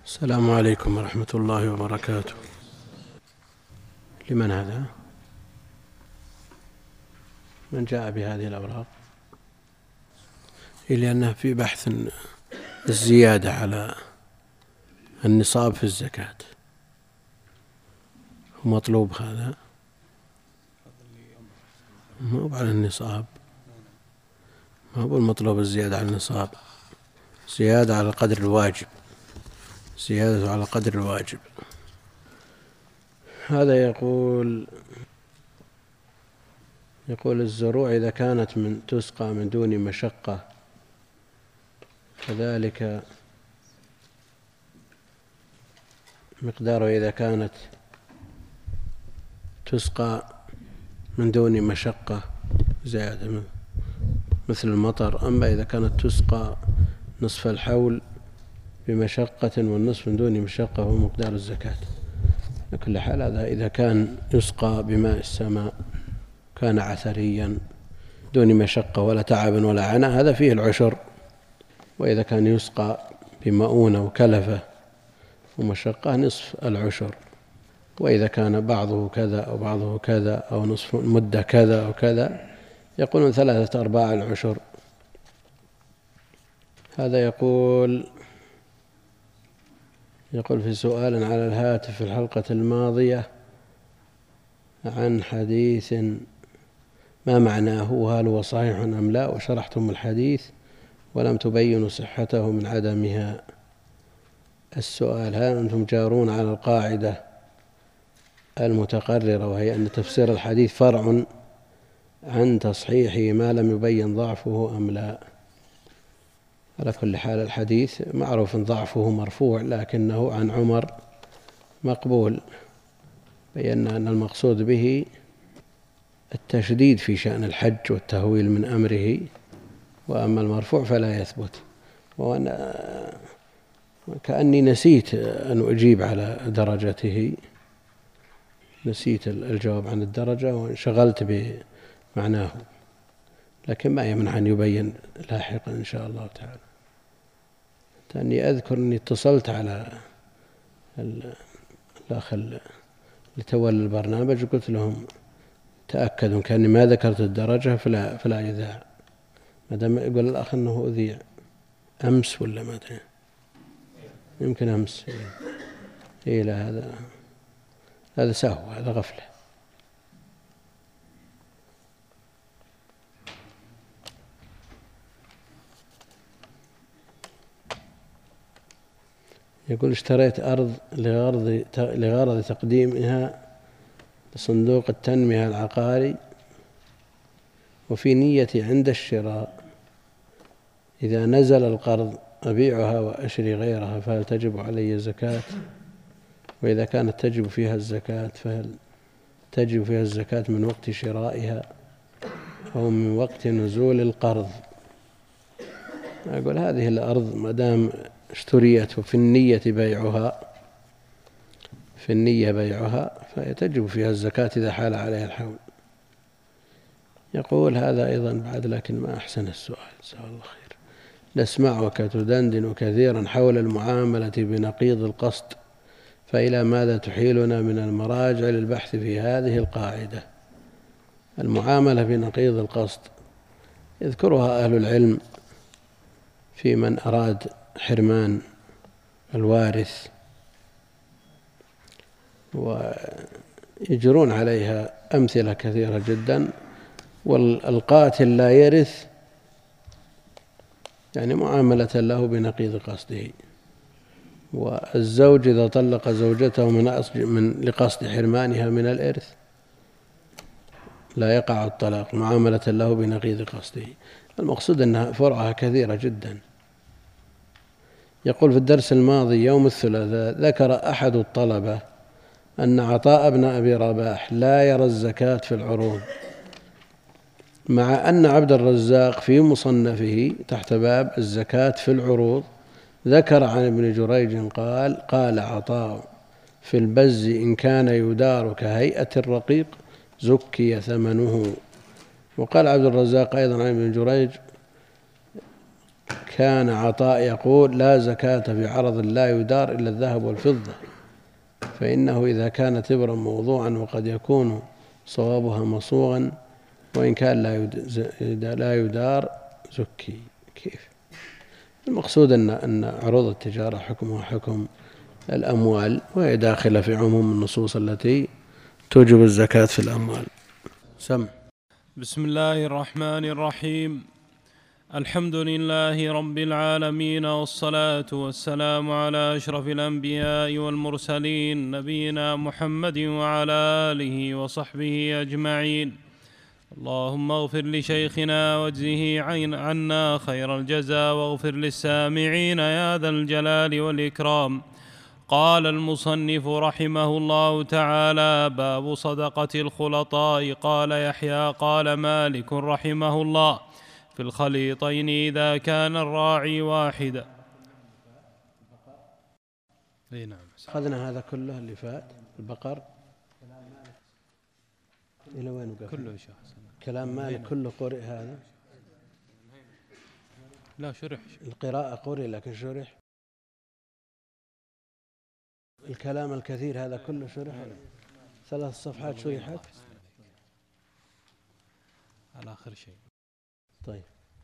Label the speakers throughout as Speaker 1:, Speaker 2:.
Speaker 1: السلام عليكم ورحمة الله وبركاته. لمن هذا؟ من جاء بهذه الأوراق؟ لأنه في بحث الزيادة على النصاب في الزكاة، ومطلوب هذا مو على النصاب، ما هو المطلوب الزيادة على النصاب، زيادة على قدر الواجب، زيادة على قدر الواجب. هذا يقول الزروع إذا كانت تسقى من دون مشقة، كذلك مقداره إذا كانت تسقى من دون مشقة زيادة مثل المطر. أما إذا كانت تسقى نصف الحول بمشقة والنصف من دون مشقة هو مقدار الزكاة. لكل حال هذا إذا كان يسقى بماء السماء كان عثريا دون مشقة ولا تعب ولا عناء، هذا فيه العشر. وإذا كان يسقى بمؤونة وكلفة ومشقة نصف العشر. وإذا كان بعضه كذا أو بعضه كذا أو نصف مدة كذا أو كذا يقولون 3/4 العشر. هذا يقول في سؤال على الهاتف في الحلقة الماضية عن حديث ما معناه وهل هو صحيح أم لا، وشرحتم الحديث ولم تبينوا صحته من عدمها. السؤال: هل أنتم جارون على القاعدة المتقررة وهي أن تفسير الحديث فرع عن تصحيحه ما لم يبين ضعفه أم لا؟ على كل حال الحديث معروف ضعفه مرفوع، لكنه عن عمر مقبول، بينا أن المقصود به التشديد في شأن الحج والتهويل من أمره، وأما المرفوع فلا يثبت. وأنا كأني نسيت أن أجيب على درجته، نسيت الجواب عن الدرجة وانشغلت بمعناه، لكن ما يمنع أن يبين لاحقا إن شاء الله تعالى. أني أذكر أني اتصلت على الأخ اللي تولى البرنامج وقلت لهم تأكدوا كأني ما ذكرت الدرجة فلا يذاع، ما دام يقول الأخ أنه أذيع أمس ولا ما أدري، يمكن أمس. إيه لا، هذا سهو، هذا غفلة. يقول اشتريت أرض لغرض تقديمها لصندوق التنمية العقاري، وفي نيتي عند الشراء إذا نزل القرض أبيعها وأشري غيرها، فهل تجب علي زكاة؟ وإذا كانت تجب فيها الزكاة فهل تجب فيها الزكاة من وقت شرائها أو من وقت نزول القرض؟ أقول هذه الأرض ما دام اشتريت وفي النية بيعها فتجب فيها الزكاة إذا حال عليها الحول. يقول هذا أيضا بعد، لكن ما أحسن السؤال، جزاه الله خير. نسمعك تدندن كثيرا حول المعاملة بنقيض القصد، فإلى ماذا تحيلنا من المراجع للبحث في هذه القاعدة؟ المعاملة بنقيض القصد يذكرها أهل العلم في من أراد حرمان الوارث، ويجرون عليها أمثلة كثيرة جدا. والقاتل لا يرث يعني معاملة له بنقيض قصده، والزوج إذا طلق زوجته لقصد حرمانها من الإرث لا يقع الطلاق معاملة له بنقيض قصده. المقصود أنها فرعها كثيرة جدا. يقول في الدرس الماضي يوم الثلاثاء ذكر أحد الطلبة أن عطاء بن أبي رباح لا يرى الزكاة في العروض، مع أن عبد الرزاق في مصنفه تحت باب الزكاة في العروض ذكر عن ابن جريج قال عطاء في البز إن كان يدار كهيئة الرقيق زكي ثمنه. وقال عبد الرزاق أيضا عن ابن جريج كان عطاء يقول: لا زكاة في عرض لا يدار إلا الذهب والفضة، فإنه إذا كان تبرا موضوعا وقد يكون صوابها مصوغا وإن كان لا يدار زكي. كيف؟ المقصود أن عروض التجارة حكمها حكم الأموال، وهي داخلة في عموم النصوص التي توجب الزكاة في الأموال. سم.
Speaker 2: بسم الله الرحمن الرحيم. الحمد لله رب العالمين، والصلاة والسلام على أشرف الأنبياء والمرسلين، نبينا محمد وعلى آله وصحبه أجمعين. اللهم اغفر لشيخنا واجزه عنا خير الجزاء، واغفر للسامعين يا ذا الجلال والإكرام. قال المصنف رحمه الله تعالى: باب صدقة الخلطاء. قال يحيى قال مالك رحمه الله: في الخليطين إذا كان الراعي واحدا.
Speaker 1: نعم، أخذنا هذا كله اللي فات البقر إلى وين وقف؟
Speaker 2: كله شخص.
Speaker 1: كلام مالك كله قرئ هذا؟
Speaker 2: لا شرح.
Speaker 1: القراءة قرئ لكن شرح. الكلام الكثير هذا كله شرح. 3 صفحات شرحت
Speaker 2: على آخر شيء.
Speaker 1: طيب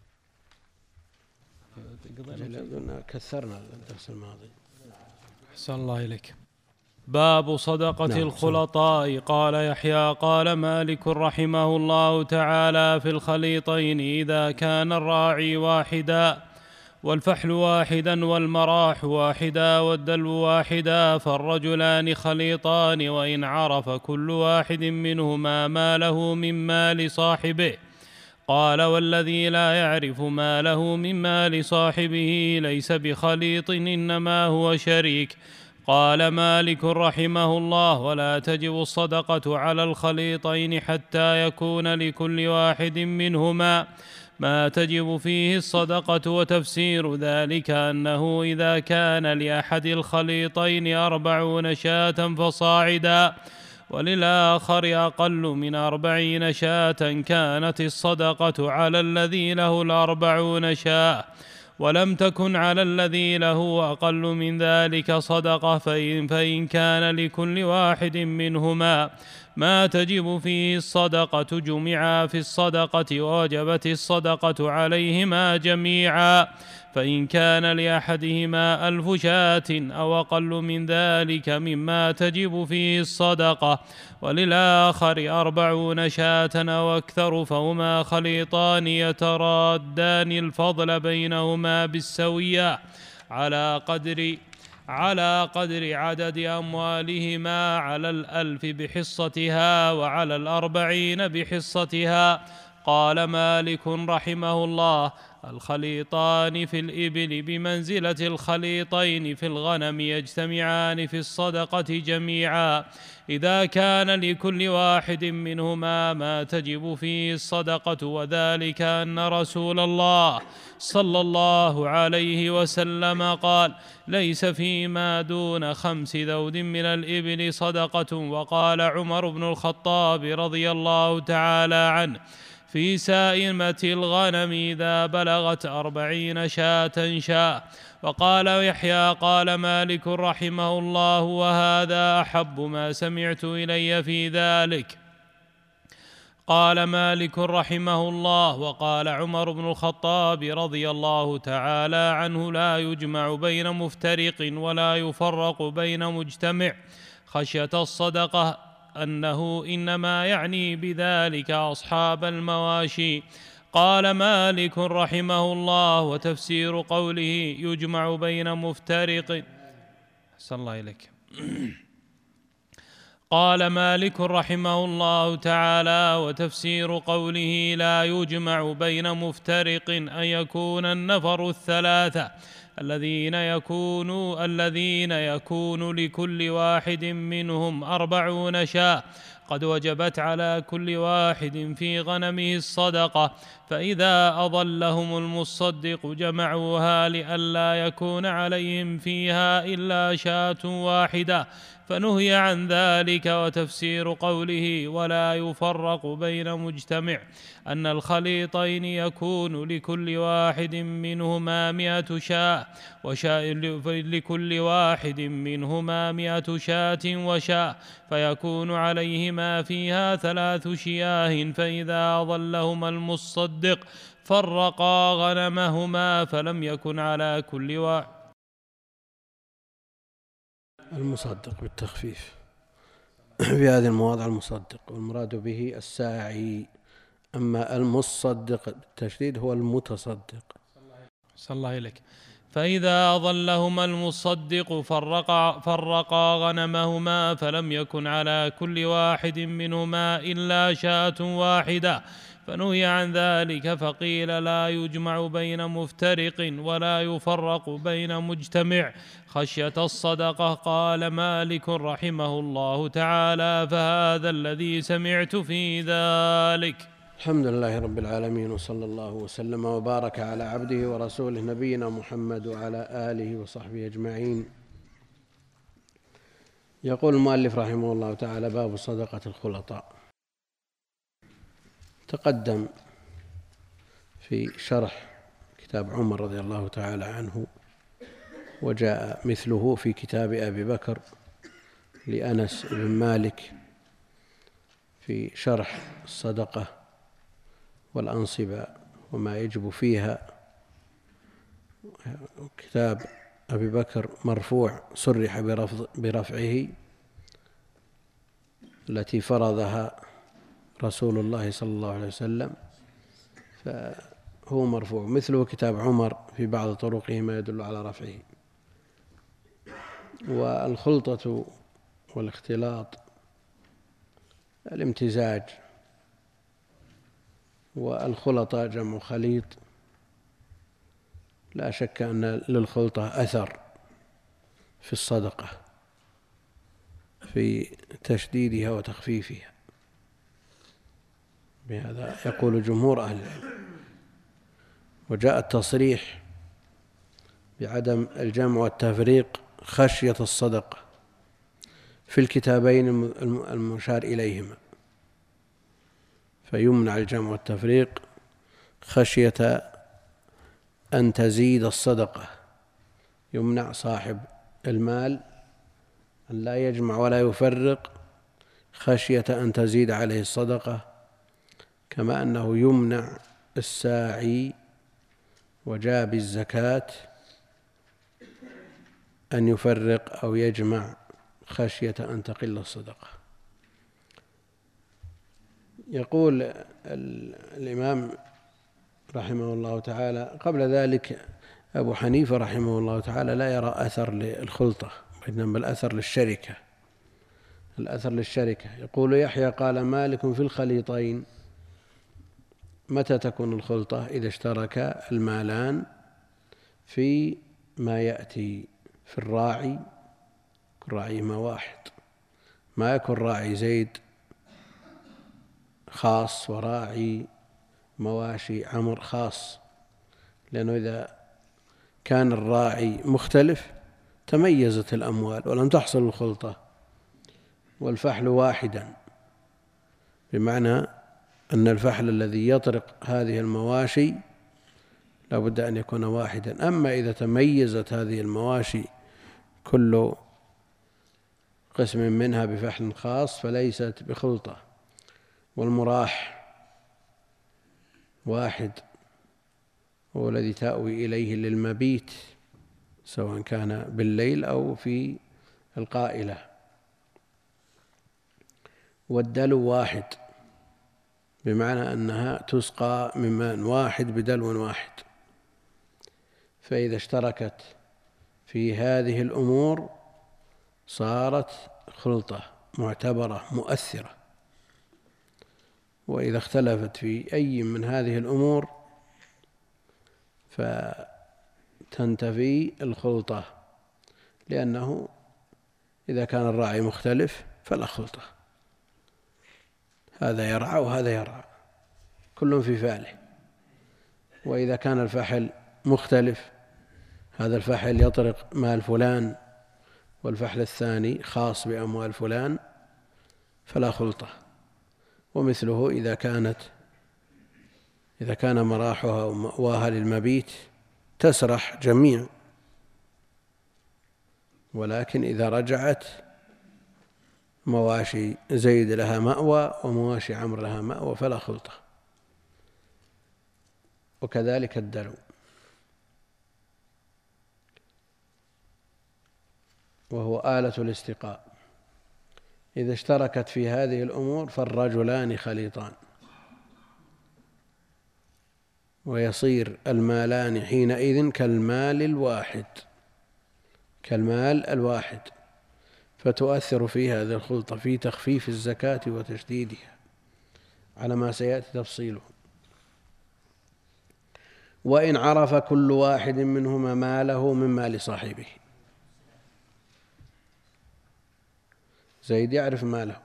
Speaker 1: كثرنا الدرس الماضي.
Speaker 2: أحسن الله إليك. باب صدقة الخلطاء. قال يحيى قال مالك رحمه الله تعالى: في الخليطين إذا كان الراعي واحدا، والفحل واحدا، والمراح واحدا، والدلو واحدا، فالرجلان خليطان، وإن عرف كل واحد منهما ما له من مال صاحبه. قال: والذي لا يعرف ما له من مال صاحبه ليس بخليط، إنما هو شريك. قال مالك رحمه الله: ولا تجب الصدقة على الخليطين حتى يكون لكل واحد منهما ما تجب فيه الصدقة. وتفسير ذلك أنه إذا كان لأحد الخليطين 40 شاة فصاعدا، وللآخر أقل من 40 شاة، كانت الصدقة على الذي له 40 شاة، ولم تكن على الذي له أقل من ذلك صدقة. فإن كان لكل واحد منهما ما تجب فيه الصدقة جمعا في الصدقة، ووجبت الصدقة عليهما جميعا. فإن كان لأحدهما 1000 شاة أو أقل من ذلك مما تجب فيه الصدقة، وللآخر 40 شاة أو أكثر، فهما خليطان يترادان الفضل بينهما بالسوية على قدر عدد أموالهما، على 1000 بحصتها، وعلى 40 بحصتها. قال مالك رحمه الله: الخليطان في الإبل بمنزلة الخليطين في الغنم، يجتمعان في الصدقة جميعا إذا كان لكل واحد منهما ما تجب فيه الصدقة. وذلك أن رسول الله صلى الله عليه وسلم قال: ليس فيما دون 5 ذود من الإبل صدقة. وقال عمر بن الخطاب رضي الله تعالى عنه: في سائمة الغنم إذا بلغت 40 شاة. وقال يحيى قال مالك رحمه الله: وهذا أحب ما سمعت إلي في ذلك. قال مالك رحمه الله: وقال عمر بن الخطاب رضي الله تعالى عنه: لا يجمع بين مفترق ولا يفرق بين مجتمع، خشية الصدقة، أنه إنما يعني بذلك أصحاب المواشي. قال مالك رحمه الله: وتفسير قوله يجمع بين مفترق. أحسن الله إليك. قال مالك رحمه الله تعالى: وتفسير قوله لا يجمع بين مفترق أن يكون النفر الثلاثة الذين يكون لكل واحد منهم 40 شاة قد وجبت على كل واحد في غنمه الصدقة، فإذا أضلهم المصدق جمعوها لئلا يكون عليهم فيها إلا شاة واحدة، فنهي عن ذلك. وتفسير قوله ولا يفرق بين مجتمع أن الخليطين يكون لكل واحد منهما 100 شاة لكل واحد منهما 100 شاة وشاة، فيكون عليهما فيها 3 شياه، فإذا أضلهما المصدق فرقا غنمهما، فلم يكن على كل واحد.
Speaker 1: المصدق بالتخفيف في هذه المواضع المصدق، والمراد به الساعي، أما المصدق بالتشديد هو المتصدق.
Speaker 2: صلى الله إليك. فإذا أضلهما المصدق فرقا غنمهما، فلم يكن على كل واحد منهما إلا شاة واحدة، فنهي عن ذلك. فقيل لا يجمع بين مفترق ولا يفرق بين مجتمع خشية الصدقة. قال مالك رحمه الله تعالى: فهذا الذي سمعت في ذلك.
Speaker 1: الحمد لله رب العالمين، وصلى الله وسلم وبارك على عبده ورسوله نبينا محمد وعلى آله وصحبه أجمعين. يقول المؤلف رحمه الله تعالى: باب صدقة الخلطاء. تقدم في شرح كتاب عمر رضي الله تعالى عنه، وجاء مثله في كتاب أبي بكر لأنس بن مالك في شرح الصدقة والأنصبة وما يجب فيها. كتاب أبي بكر مرفوع صرح برفعه، التي فرضها رسول الله صلى الله عليه وسلم، فهو مرفوع. مثله كتاب عمر في بعض طرقه ما يدل على رفعه. والخلطة والاختلاط الامتزاج، والخلطة جمع خليط. لا شك أن للخلطة أثر في الصدقة في تشديدها وتخفيفها، بهذا يقول جمهور أهل العلم. وجاء التصريح بعدم الجمع والتفريق خشية الصدقة في الكتابين المشار إليهما، فيمنع الجمع والتفريق خشية أن تزيد الصدقة. يمنع صاحب المال أن لا يجمع ولا يفرق خشية أن تزيد عليه الصدقة، كما أنه يمنع الساعي وجاب الزكاة أن يفرق أو يجمع خشية أن تقل الصدقة. يقول الإمام رحمه الله تعالى: قبل ذلك أبو حنيفة رحمه الله تعالى لا يرى أثر للخلطة، بينما الأثر للشركة. الأثر للشركة. يقول يحيى: قال مالك في الخليطين: متى تكون الخلطة؟ إذا اشترك المالان في ما يأتي في الراعي، كل راعيهما واحد، ما يكون راعي زيد خاص وراعي مواشي عمر خاص، لأنه إذا كان الراعي مختلف تميزت الأموال ولم تحصل الخلطة. والفحل واحدا، بمعنى أن الفحل الذي يطرق هذه المواشي لا بد أن يكون واحدا. أما إذا تميزت هذه المواشي كل قسم منها بفحل خاص فليست بخلطة. والمراح واحد، هو الذي تأوي إليه للمبيت، سواء كان بالليل أو في القائلة. والدلو واحد، بمعنى أنها تسقى من ماء واحد بدلو واحد. فإذا اشتركت في هذه الأمور صارت خلطة معتبرة مؤثرة. وإذا اختلفت في أي من هذه الأمور فتنتفي الخلطة، لأنه إذا كان الراعي مختلف فلا خلطة، هذا يرعى وهذا يرعى كل في فعله. وإذا كان الفحل مختلف، هذا الفحل يطرق مال فلان والفحل الثاني خاص بأموال فلان فلا خلطة. ومثله إذا كان مراحها ومأواها للمبيت تسرح جميع، ولكن إذا رجعت مواشي زيد لها مأوى ومواشي عمرو لها مأوى فلا خلطة. وكذلك الدلو، وهو آلة الاستقاء، إذا اشتركت في هذه الأمور فالرجلان خليطان، ويصير المالان حينئذ كالمال الواحد، فتؤثر في هذه الخلطة في تخفيف الزكاة وتشديدها على ما سيأتي تفصيله. وإن عرف كل واحد منهما ماله من مال صاحبه، زيد يعرف ماله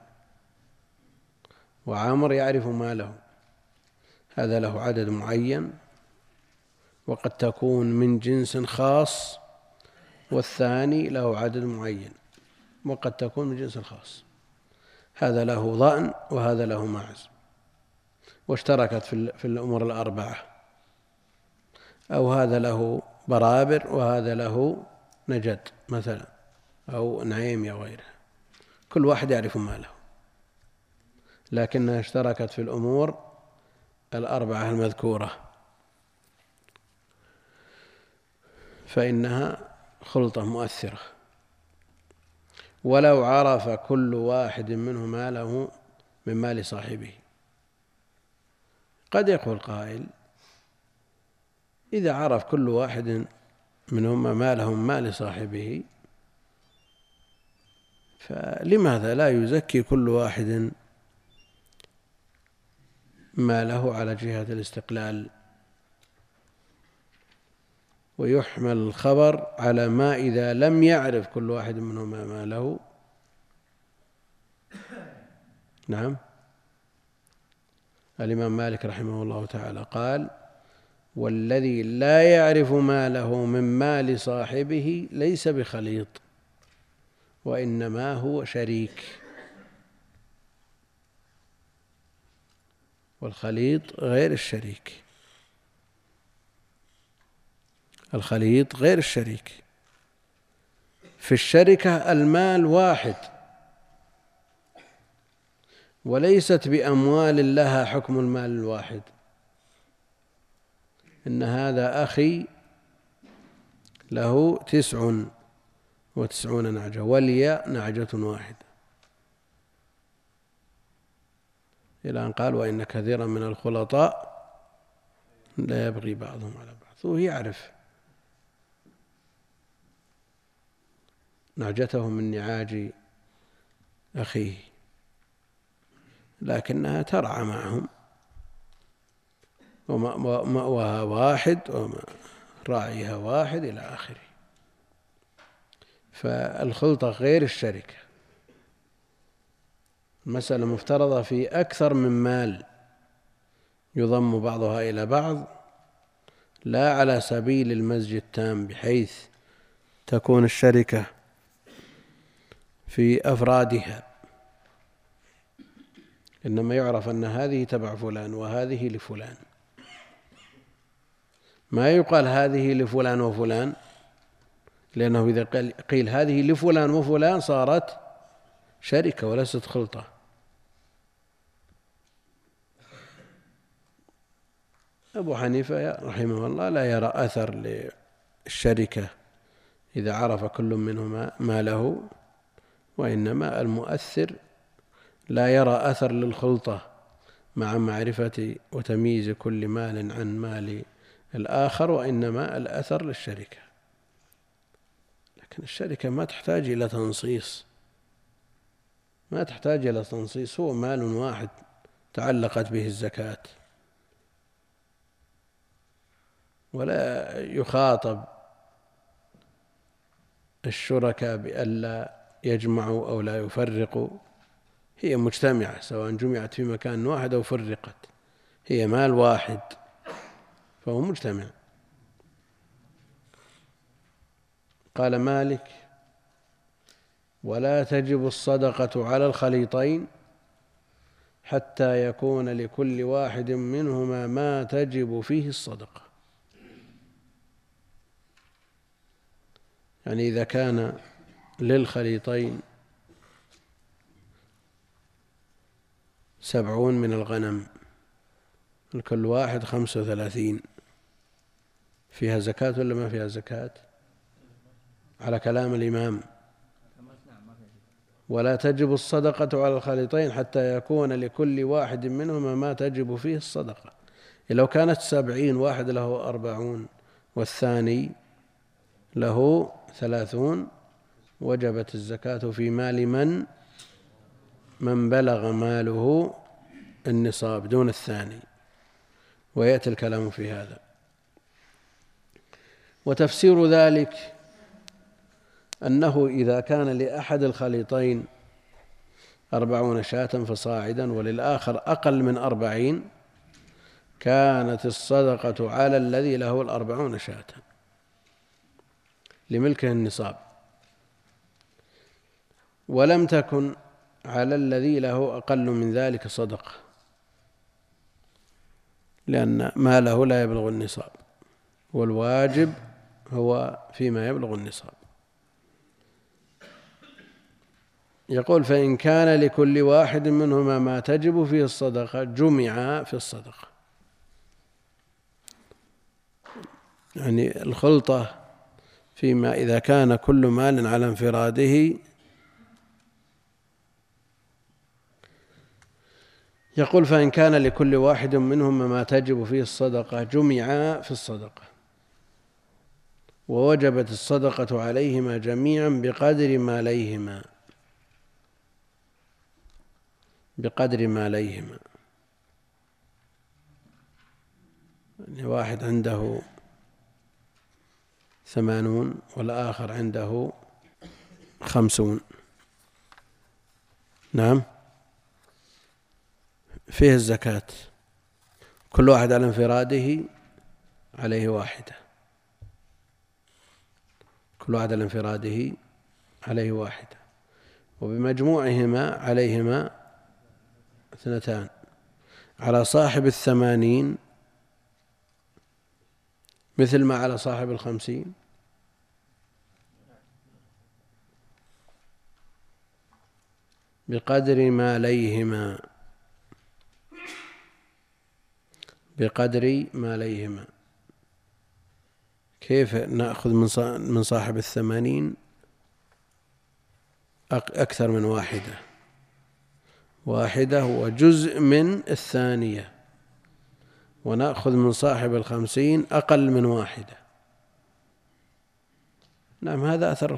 Speaker 1: وعامر يعرف ماله، هذا له عدد معين وقد تكون من جنس خاص، والثاني له عدد معين وقد تكون من جنس خاص، هذا له ضأن وهذا له معز، واشتركت في الأمور الأربعة، أو هذا له برابر وهذا له نجد مثلا أو نعيم أو غيرها، كل واحد يعرف ماله، لكنها اشتركت في الأمور الأربعة المذكورة، فإنها خلطة مؤثرة. ولو عرف كل واحد منه ماله من مال صاحبه، قد يقول قائل إذا عرف كل واحد منهما ماله من مال صاحبه فلماذا لا يزكي كل واحد ماله على جهة الاستقلال، ويحمل الخبر على ما إذا لم يعرف كل واحد منهما ماله. نعم، الإمام مالك رحمه الله تعالى قال: والذي لا يعرف ماله من مال صاحبه ليس بخليط، وإنما هو شريك. والخليط غير الشريك، الخليط غير الشريك. في الشركة المال واحد وليست بأموال لها حكم المال الواحد، إن هذا أخي له 99 نعجة ولي نعجة واحدة، إلى أن قال: وإن كثيرا من الخلطاء لا يبغي بعضهم على بعض. وهو يعرف نعجته من نعاج أخيه، لكنها ترعى معهم، ومأواها واحد وراعيها واحد إلى آخره. فالخلطة غير الشركة، المسألة مفترضة في أكثر من مال يضم بعضها إلى بعض، لا على سبيل المزج التام بحيث تكون الشركة في أفرادها، إنما يعرف أن هذه تبع فلان وهذه لفلان، ما يقال هذه لفلان وفلان، لأنه إذا قيل هذه لفلان وفلان صارت شركة وليست خلطة. أبو حنيفة رحمه الله لا يرى أثر للشركة إذا عرف كل منهما ماله، وإنما المؤثر لا يرى أثر للخلطة مع معرفة وتمييز كل مال عن مال الآخر، وإنما الأثر للشركة. لكن الشركة ما تحتاج إلى تنصيص، هو مال واحد تعلقت به الزكاة، ولا يخاطب الشركاء بألا يجمعوا أو لا يفرقوا، هي مجتمعة سواء جمعت في مكان واحد أو فرقت، هي مال واحد فهو مجتمع. قال مالك: ولا تجب الصدقة على الخليطين حتى يكون لكل واحد منهما ما تجب فيه الصدقة. يعني إذا كان للخليطين 70 من الغنم، لكل واحد 35، فيها زكاة ولا ما فيها زكاة؟ على كلام الإمام. ولا تجب الصدقة على الخليطين حتى يكون لكل واحد منهما ما تجب فيه الصدقة. لو كانت 70، واحد له 40 والثاني له 30، وجبت الزكاة في مال من بلغ ماله النصاب دون الثاني، ويأتي الكلام في هذا. وتفسير ذلك أنه إذا كان لأحد الخليطين 40 شاة فصاعدا وللآخر أقل من 40، كانت الصدقة على الذي له 40 شاة لملكه النصاب، ولم تكن على الذي له أقل من ذلك صدقة، لأن ماله لا يبلغ النصاب، والواجب هو فيما يبلغ النصاب. يقول: فإن كان لكل واحد منهما ما تجب فيه الصدقة جمع في الصدقة. يعني الخلطة فيما إذا كان كل مال على انفراده، يقول: فإن كان لكل واحد منهما ما تجب فيه الصدقة جمع في الصدقة، ووجبت الصدقة عليهما جميعا بقدر ماليهما. يعني واحد عنده 80 والآخر عنده 50، نعم، فيه الزكاة، كل واحد على انفراده عليه واحدة، وبمجموعهما عليهما 2. على صاحب 80 مثل ما على صاحب 50، بقدر ماليهما. كيف نأخذ من صاحب 80 أكثر من واحدة وجزء من 2، ونأخذ من صاحب 50 أقل من 1؟ نعم، هذا أثر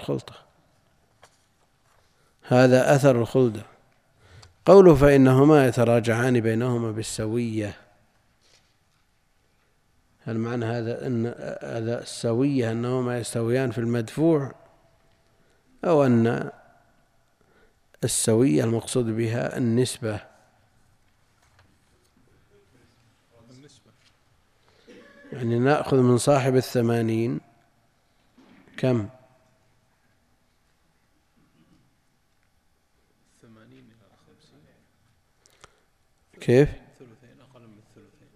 Speaker 1: الخلطة. قوله: فإنهما يتراجعان بينهما بالسوية، هل معنى هذا أن هذا السوية أنهما يستويان في المدفوع، أو أن السوية المقصود بها النسبة؟ يعني نأخذ من صاحب 80 كم؟
Speaker 2: 80 إلى 50
Speaker 1: كيف؟
Speaker 2: ثلثين، أقل من الثلثين،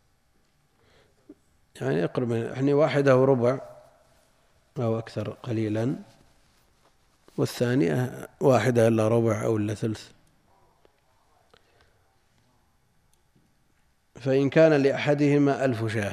Speaker 1: يعني يقرب، يعني واحدة وربع أو أكثر قليلا، والثانية 1 إلا ربع أو إلا ثلث. فإن كان لأحدهما 1000 شاة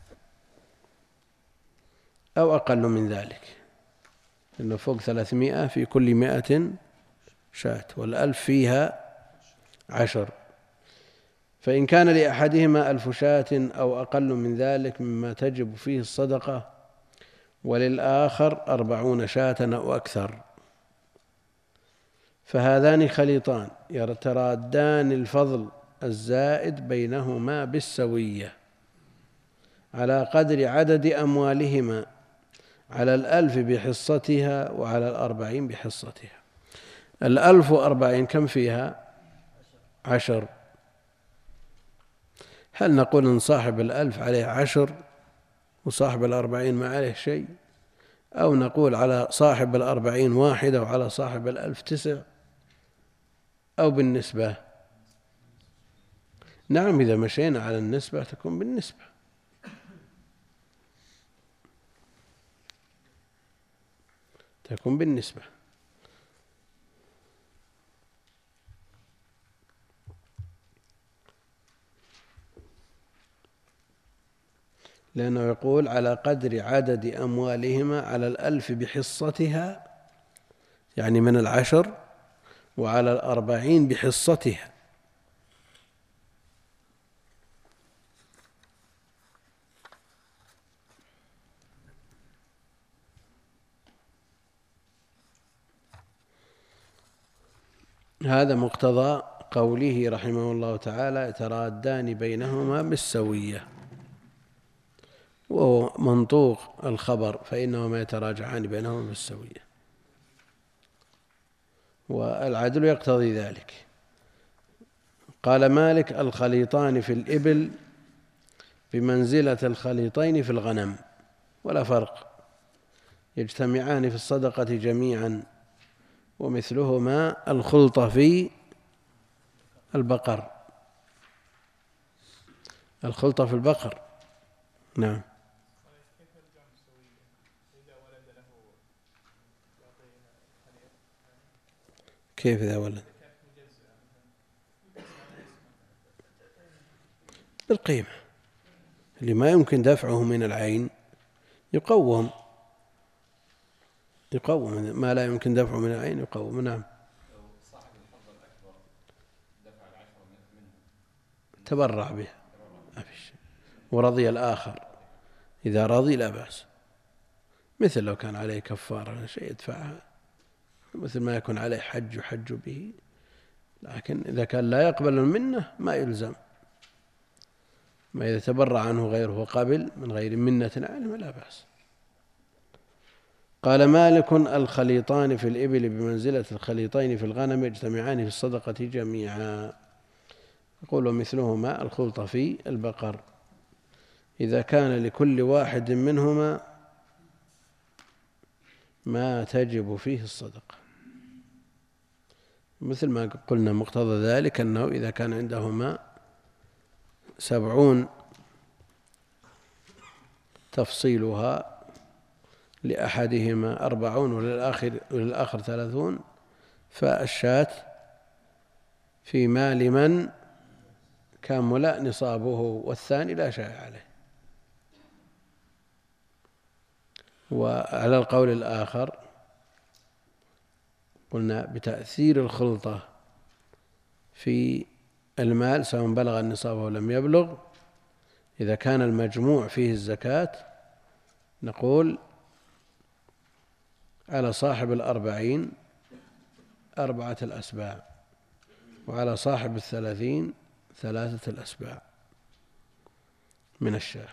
Speaker 1: أو أقل من ذلك، إنه فوق 300 في كل 100 شاة، وال1000 فيها 10. فإن كان لأحدهما 1000 شاة أو أقل من ذلك مما تجب فيه الصدقة، وللآخر 40 شاة أو أكثر، فهذان خليطان يترادان الفضل الزائد بينهما بالسوية على قدر عدد أموالهما، على 1000 بحصتها وعلى 40 بحصتها. 1040 كم فيها؟ 10. هل نقول إن صاحب 1000 عليه 10 وصاحب 40 ما عليه شيء، أو نقول على صاحب 40 واحدة وعلى صاحب 1000 9، أو بالنسبة. نعم، إذا مشينا على النسبة تكون بالنسبة. تكون بالنسبة. لأنه يقول على قدر عدد أموالهما على 1000 بحصتها، يعني من 10، وعلى 40 بحصتها. هذا مقتضى قوله رحمه الله تعالى: يترادان بينهما بالسوية، وهو منطوق الخبر، فإنهما يتراجعان بينهما بالسوية، والعدل يقتضي ذلك. قال مالك: الخليطان في الإبل بمنزلة الخليطين في الغنم، ولا فرق، يجتمعان في الصدقة جميعا، ومثلهما الخلطة في البقر. الخلطة في البقر، نعم. كيف إذا ولد؟ بالقيمة، اللي ما يمكن دفعه من العين يقوم ما لا يمكن دفعه من العين يقوم. نعم. تبرع بها ما في شيء، ورضي الآخر، إذا رضي لا بأس. مثل لو كان عليه كفارة شيء يدفعها، مثل ما يكون عليه حج يحج به، لكن إذا كان لا يقبل المنة ما يلزم. ما إذا تبرع عنه غيره وقبل من غير منة علم لا بأس. قال مالك: الخليطان في الإبل بمنزلة الخليطين في الغنم، يجتمعان في الصدقة جميعا. يقول: مثلهما الخلطة في البقر، إذا كان لكل واحد منهما ما تجب فيه الصدقة. مثل ما قلنا مقتضى ذلك أنه إذا كان عندهما 70 تفصيلها، لأحدهما 40 وللآخر 30، فالشاة في مال من كامل نصابه والثاني لا شيء عليه. وعلى القول الآخر قلنا بتأثير الخلطة في المال سواء بلغ النصاب أو لم يبلغ، إذا كان المجموع فيه الزكاة نقول على صاحب 40 4 الأسباع، وعلى صاحب 30 3 الأسباع من الشاة.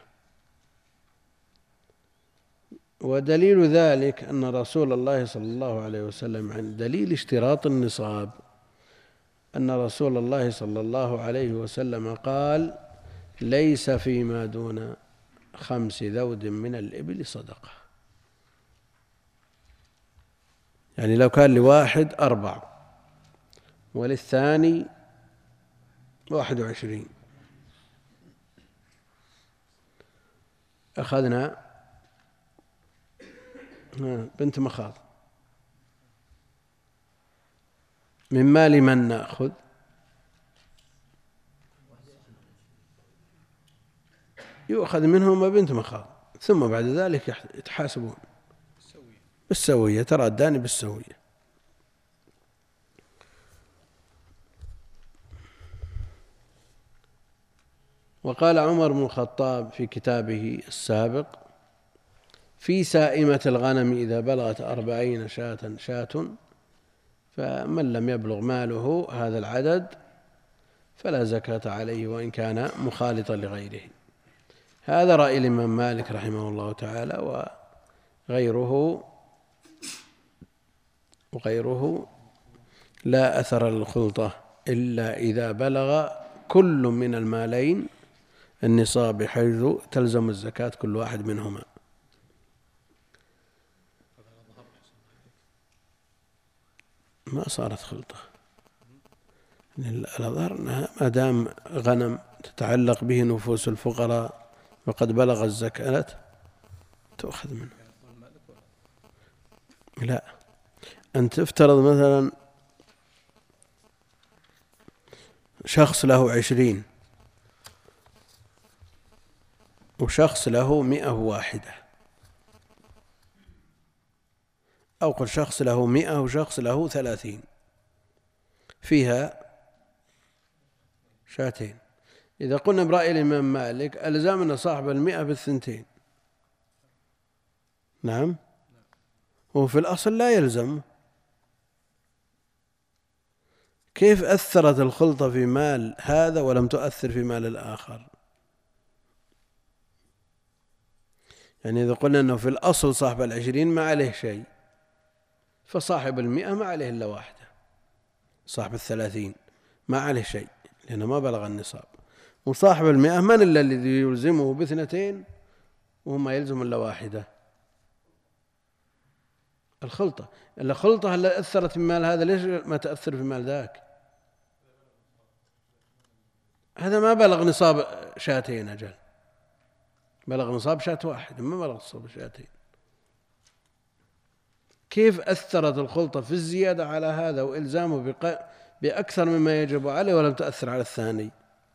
Speaker 1: ودليل ذلك أن رسول الله صلى الله عليه وسلم، عن دليل اشتراط النصاب، أن رسول الله صلى الله عليه وسلم قال: ليس فيما دون 5 ذود من الإبل صدقة. يعني لو كان لواحد 4 وللثاني 21، أخذنا بنت مخاض، من مال من نأخذ؟ يؤخذ منهما بنت مخاض، ثم بعد ذلك يتحاسبون بالسوية، ترادان بالسوية. وقال عمر بن الخطاب في كتابه السابق: في سائمة الغنم إذا بلغت 40 شاة، فمن لم يبلغ ماله هذا العدد فلا زكاة عليه وإن كان مخالطا لغيره. هذا رأي الإمام مالك رحمه الله تعالى، وغيره لا أثر للخلطة إلا إذا بلغ كل من المالين النصاب، حيث تلزم الزكاة كل واحد منهما. ما صارت خلطة. الأظهر أنها ما دام غنم تتعلق به نفوس الفقراء وقد بلغ الزكاة تؤخذ منه. لا، أنت افترض مثلا شخص له 20 وشخص له 101، أو قل شخص له 100 وشخص له 30، فيها شاتين. إذا قلنا برأي الإمام مالك ألزمنا صاحب 100 بالثنتين. نعم، وفي الأصل لا يلزم. كيف أثرت الخلطة في مال هذا ولم تؤثر في مال الآخر؟ يعني إذا قلنا أنه في الأصل صاحب 20 ما عليه شيء، فصاحب 100 ما عليه إلا واحدة، صاحب 30 ما عليه شيء لأنه ما بلغ النصاب، وصاحب 100 من إلا الذي يلزمه باثنتين وهو ما يلزم إلا واحدة. الخلطة اللي أثرت في مال هذا ليش ما تأثر في مال ذاك؟ هذا ما بلغ نصاب شاتين، أجل بلغ نصاب شاة واحد ما بلغ نصاب شاتين. كيف أثرت الخلطة في الزيادة على هذا وإلزامه بأكثر مما يجب عليه ولم تأثر على الثاني؟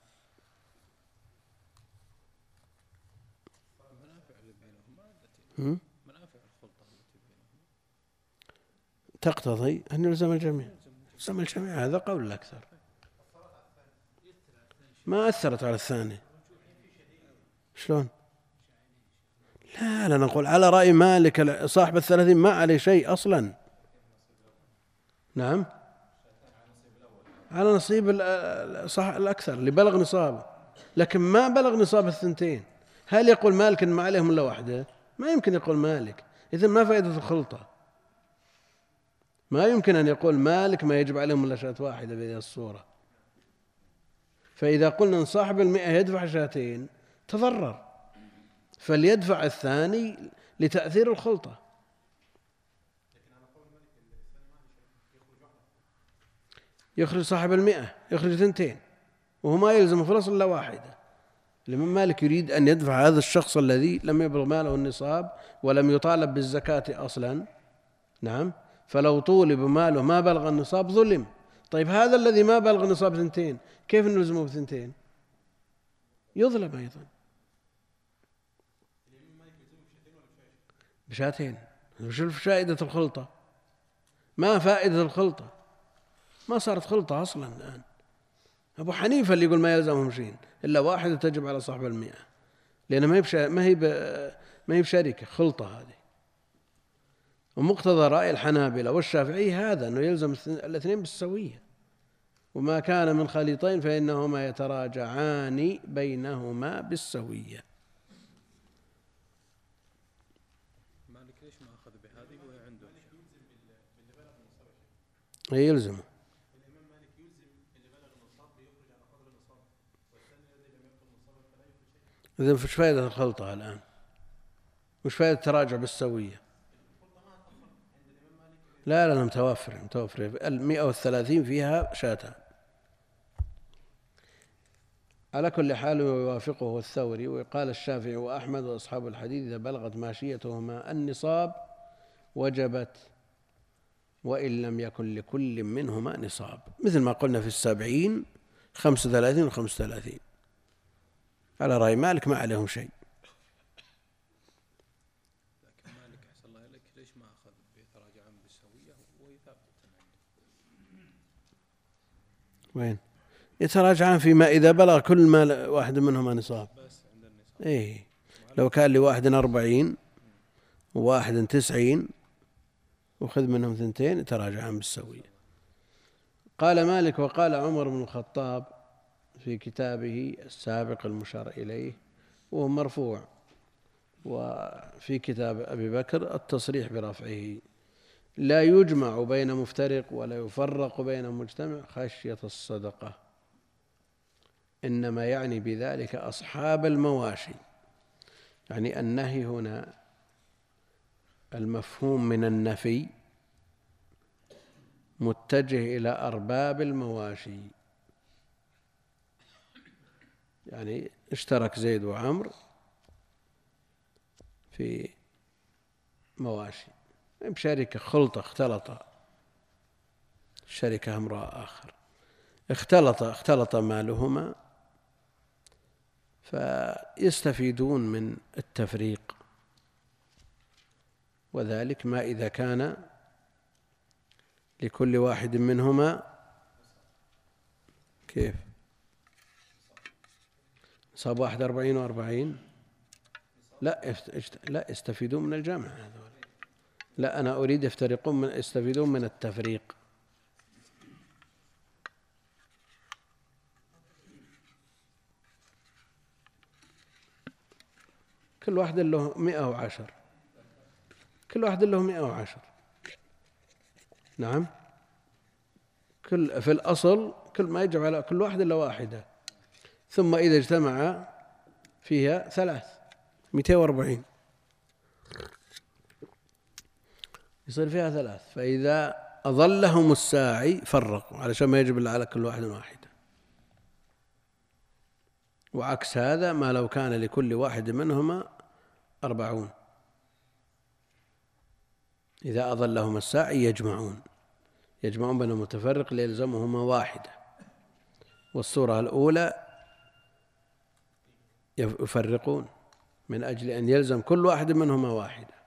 Speaker 1: تقتضي أن يلزم الجميع. يلزم الجميع، هذا قول الأكثر. ما أثرت على الثاني. شلون؟ لا نقول على رأي مالك صاحب 30 ما عليه شيء أصلا. نعم، على نصيب الأكثر اللي بلغ نصابه، لكن ما بلغ نصاب الثنتين. هل يقول مالك ما عليهم إلا واحدة؟ ما يمكن يقول مالك. إذن ما فائدة الخلطة؟ ما يمكن أن يقول مالك ما يجب عليهم إلا شاة واحدة بهذه الصورة. فإذا قلنا أن صاحب 100 يدفع شاتين تضرر، فليدفع الثاني لتأثير الخلطة. يخرج صاحب 100 يخرج 2 وهو ما يلزم في الأصل إلا واحدة. الإمام مالك يريد أن يدفع هذا الشخص الذي لم يبلغ ماله النصاب ولم يطالب بالزكاة أصلا. نعم، فلو طولب ماله ما بلغ النصاب ظلم. طيب هذا الذي ما بلغ نصاب 2 كيف نلزمه ب2؟ يظلم أيضا بشاتين. وش فائدة الخلطة؟ ما فائدة الخلطة؟ ما صارت خلطة أصلا الآن. أبو حنيفة اللي يقول ما يلزمهم شيء إلا واحدة تجب على صاحب 100، لأن ما هي بشركة خلطة هذه. ومقتضى رأي الحنابلة والشافعي هذا أنه يلزم 2 بالسوية، وما كان من خليطين فإنهما يتراجعان بينهما بالسوية.
Speaker 2: مالك ليش ما أخذ بهذه وهي عنده؟
Speaker 1: يلزمه. إذن فش فائدة الخلطة الآن؟ وش فائدة التراجع بالسوية؟ لا متوفر 130 فيها شاتان. على كل حال يوافقه الثوري. وقال الشافعي وأحمد وأصحاب الحديث إذا بلغت ماشيتهما النصاب وجبت وإن لم يكن لكل منهما نصاب، مثل ما قلنا في 70 35 و35. على رأي مالك ما عليهم شيء.
Speaker 2: لكن مالك أحسن الله إليك ليش ما أخذ بيتراجعان بالسوية ويثابت
Speaker 1: وين يتراجعان؟ فيما إذا بلغ كل ما واحد منهما نصاب.
Speaker 2: بس عند النصاب.
Speaker 1: إيه، لو كان لواحد 40 وواحد 90 وخذ منهم 2 يتراجعان بالسوية. قال مالك وقال عمر بن الخطاب في كتابه السابق المشار إليه وهو مرفوع، وفي كتاب أبي بكر التصريح برفعه: لا يجمع بين مفترق ولا يفرق بين مجتمع خشية الصدقة، إنما يعني بذلك أصحاب المواشي. يعني النهي هنا المفهوم من النفي متجه إلى أرباب المواشي، يعني اشترك زيد وعمر في مواشي بشركة خلطة، اختلط الشركة امرأة آخر، اختلط مالهما، فيستفيدون من التفريق، وذلك ما إذا كان لكل واحد منهما كيف صاب 41 و40. لا يستفيدون من الجمع هذول. لا، أنا أريد يستفيدون من التفريق. كل واحد له 110، كل واحد له 110. نعم، في الأصل كل ما يجب على كل واحد إلا واحدة، ثم إذا اجتمع فيها 240 يصير فيها 3، فإذا أظلهم الساعي فرقوا علشان ما يجب إلا على كل واحد واحدة. وعكس هذا ما لو كان لكل واحد منهما 40، إذا أظلهم الساعي يجمعون بين المتفرق ليلزمهما واحدة. والصورة الأولى يفرقون من أجل أن يلزم كل واحد منهما واحدة.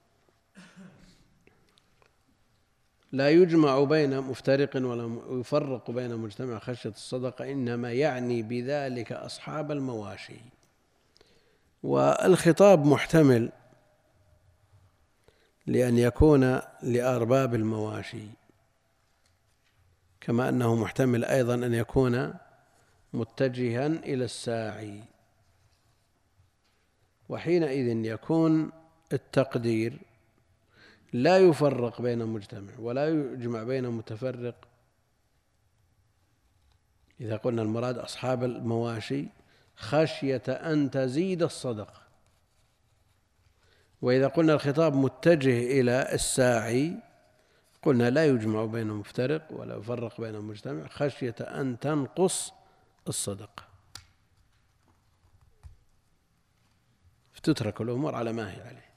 Speaker 1: لا يجمع بين مفترق ولا يفرق بين مجتمع خشية الصدقة، إنما يعني بذلك أصحاب المواشي. والخطاب محتمل لأن يكون لأرباب المواشي، كما أنه محتمل أيضا أن يكون متجها إلى الساعي، وحينئذ يكون التقدير لا يفرق بين مجتمع ولا يجمع بين متفرق. إذا قلنا المراد أصحاب المواشي خشية أن تزيد الصدقة، وإذا قلنا الخطاب متجه إلى الساعي قلنا لا يجمع بين مفترق ولا يفرق بين مجتمع خشية أن تنقص الصدقة، فتترك الأمور على ما هي عليه.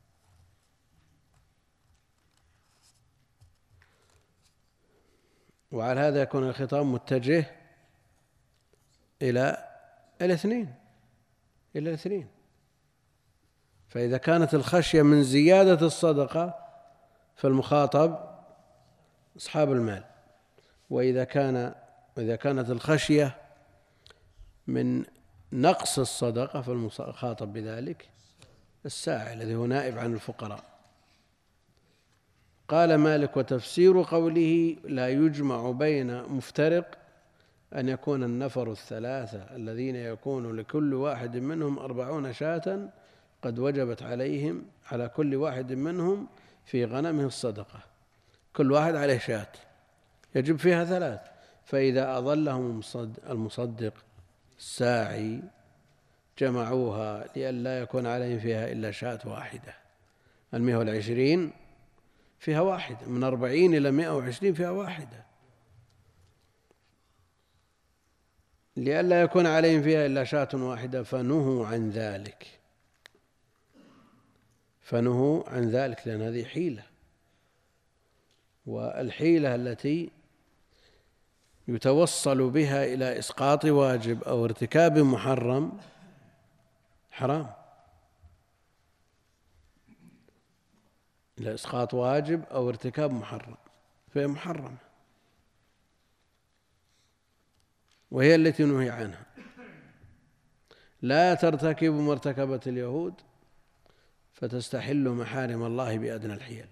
Speaker 1: وعلى هذا يكون الخطاب متجه إلى الاثنين. فإذا كانت الخشية من زيادة الصدقة فالمخاطب أصحاب المال، وإذا كانت الخشية من نقص الصدقة فالمخاطب بذلك الساعي الذي هو نائب عن الفقراء. قال مالك: وتفسير قوله لا يجمع بين مفترق أن يكون النفر الثلاثة الذين يكون لكل واحد منهم 40 شاة قد وجبت عليهم على كل واحد منهم في غنمه الصدقة، كل واحد عليه شاة يجب فيها 3، فإذا أظلهم المصدق الساعي جمعوها لئلا يكون عليهم فيها إلا شاة واحدة. 120 فيها واحدة، من 40 إلى 120 فيها واحدة، لئلا يكون عليهم فيها إلا شاة واحدة، فنهوا عن ذلك لأن هذه حيلة، والحيلة التي يتوصل بها إلى إسقاط واجب أو ارتكاب محرم حرام، إلى إسقاط واجب أو ارتكاب محرم فهي محرمة، وهي التي نهي عنها. لا ترتكب ما ارتكبت اليهود فتستحل محارم الله بأدنى الحيل.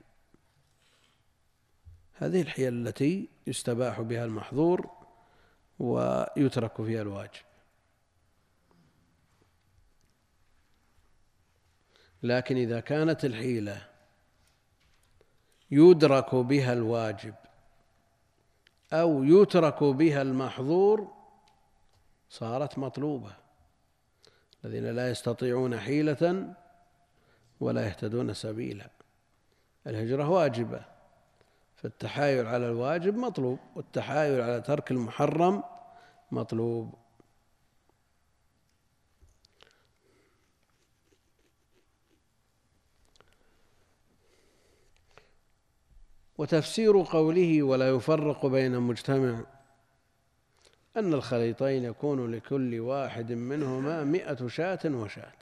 Speaker 1: هذه الحيل التي يستباح بها المحظور ويترك فيها الواجب. لكن إذا كانت الحيلة يدرك بها الواجب أو يترك بها المحظور صارت مطلوبة. الذين لا يستطيعون حيلة ولا يهتدون سبيلا. الهجرة واجبة، فالتحايل على الواجب مطلوب، والتحايل على ترك المحرم مطلوب. وتفسير قوله ولا يفرق بين مجتمع أن الخليطين يكون لكل واحد منهما 100 شاة وشاة،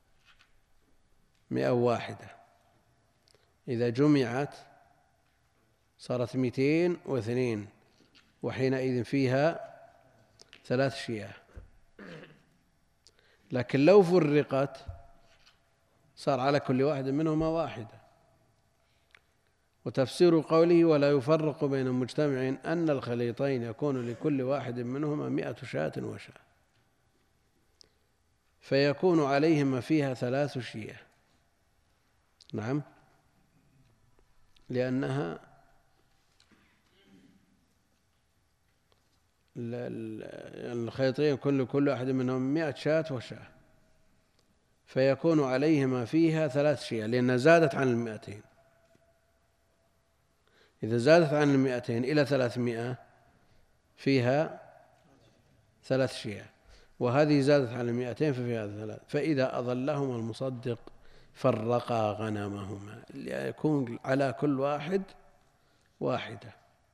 Speaker 1: 100 واحدة، إذا جمعت صارت 202، وحينئذ فيها 3 شياه. لكن لو فرقت صار على كل واحد منهما واحدة. وتفسير قوله ولا يفرق بين مجتمع أن الخليطين يكون لكل واحد منهما 100 شاة وشاة، فيكون عليهما فيها 3 شياه. نعم، لأنها الخليطين كل واحد منهم 100 شاة وشاة، فيكون عليهما فيها 3 شياه، لأنها زادت عن 200. إذا زادت عن 200 إلى 300 فيها 3 شياه، وهذه زادت عن 200 ففيها 3. فإذا أضلهما المصدق فرقا غنمهما، ليكون على كل واحد واحدة،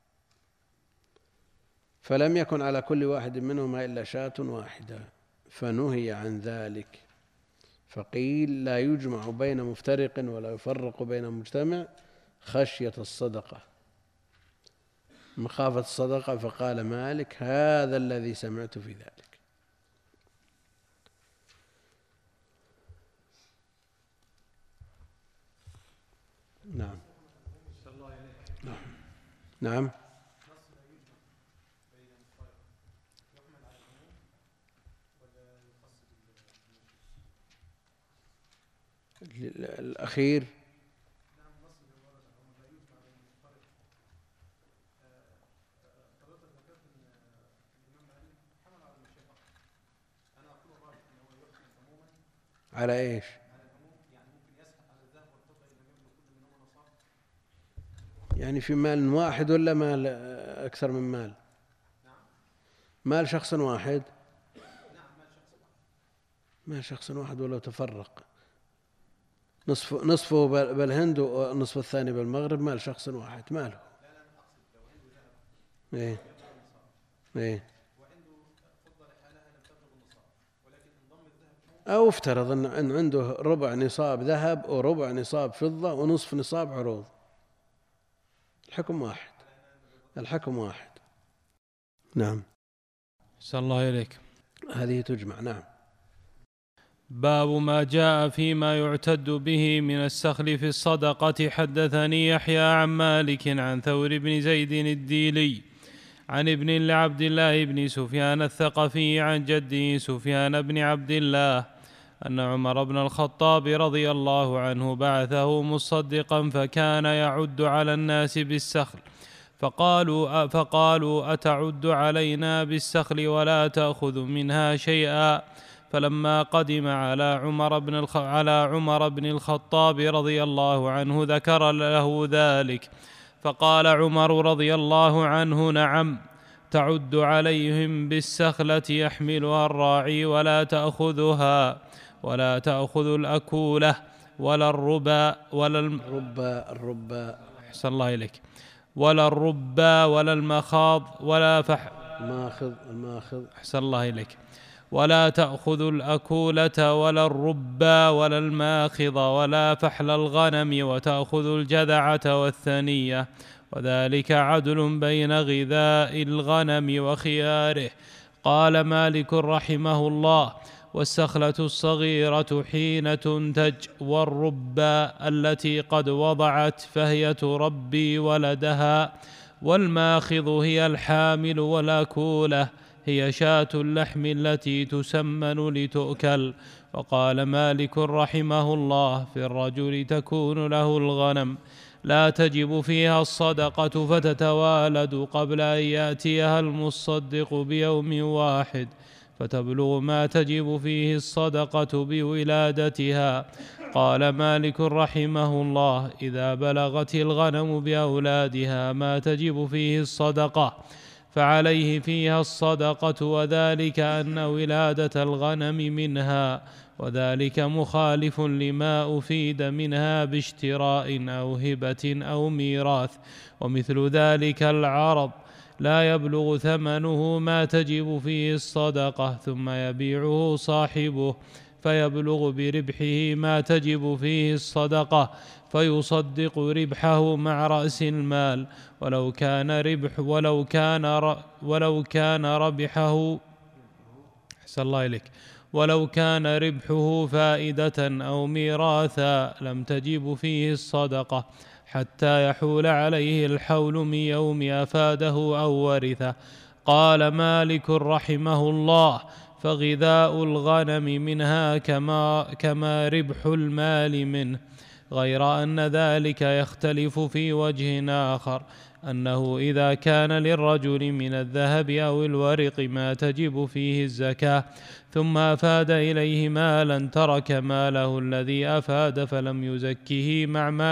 Speaker 1: فلم يكن على كل واحد منهما إلا شاة واحدة، فنهي عن ذلك. فقيل لا يجمع بين مفترق ولا يفرق بين مجتمع خشية الصدقة، مخافة الصدقة. فقال مالك هذا الذي سمعت في ذلك. نعم نعم. الأخير على إيش؟ يعني في مال واحد ولا مال أكثر من مال؟ مال شخص واحد. مال شخص واحد ولو تفرق، نصفه بالهند ونصف الثاني بالمغرب، مال شخص واحد ماله. إيه إيه. أو افترض أن عنده ربع نصاب ذهب وربع نصاب فضة ونصف نصاب عروض، الحكم واحد، الحكم واحد. نعم.
Speaker 2: أحسن الله إليك.
Speaker 1: هذه تجمع. نعم.
Speaker 2: باب ما جاء فيما يعتد به من السخل في الصدقة. حدثني يحيى عن مالك عن ثور بن زيد الديلي عن ابن لعبد الله بن سفيان الثقفي عن جده سفيان بن عبد الله أن عمر بن الخطاب رضي الله عنه بعثه مصدقا، فكان يعد على الناس بالسخل، فقالوا أتعد علينا بالسخل ولا تأخذ منها شيئا؟ فلما قدم على عمر بن الخطاب رضي الله عنه ذكر له ذلك، فقال عمر رضي الله عنه نعم، تعد عليهم بالسخلة يحملها الراعي ولا تأخذ الأكولة ولا الربا أحسن الله إليك، ولا الربا ولا المخاض ولا
Speaker 1: الماخذ
Speaker 2: أحسن الله إليك، ولا تأخذ الأكولة ولا الربا ولا الماخض ولا فحل الغنم، وتأخذ الجذعة والثنية، وذلك عدل بين غذاء الغنم وخياره. قال مالك رحمه الله: والسخلة الصغيرة حين تنتج، والربا التي قد وضعت فهي تربي ولدها، والماخض هي الحامل، والأكولة هي شاة اللحم التي تسمن لتؤكل. وقال مالك رحمه الله: في الرجل تكون له الغنم لا تجب فيها الصدقة فتتوالد قبل أن يأتيها المصدق بيوم واحد، فتبلغ ما تجب فيه الصدقة بولادتها. قال مالك رحمه الله: إذا بلغت الغنم بأولادها ما تجب فيه الصدقة فعليه فيها الصدقة، وذلك أن ولادة الغنم منها، وذلك مخالف لما أفيد منها باشتراء أو هبة أو ميراث. ومثل ذلك العرض لا يبلغ ثمنه ما تجب فيه الصدقة ثم يبيعه صاحبه فيبلغ بربحه ما تجب فيه الصدقة، فيصدق ربحه مع رأس المال، ولو كان ربحه فائدة أو ميراثا لم تجب فيه الصدقة حتى يحول عليه الحول من يوم أفاده أو ورثه. قال مالك رحمه الله: فغذاء الغنم منها كما ربح المال منه، غير أن ذلك يختلف في وجه آخر، أنه إذا كان للرجل من الذهب أو الورق ما تجب فيه الزكاة ثم أفاد إليه مالا ترك ماله الذي أفاد فلم يزكه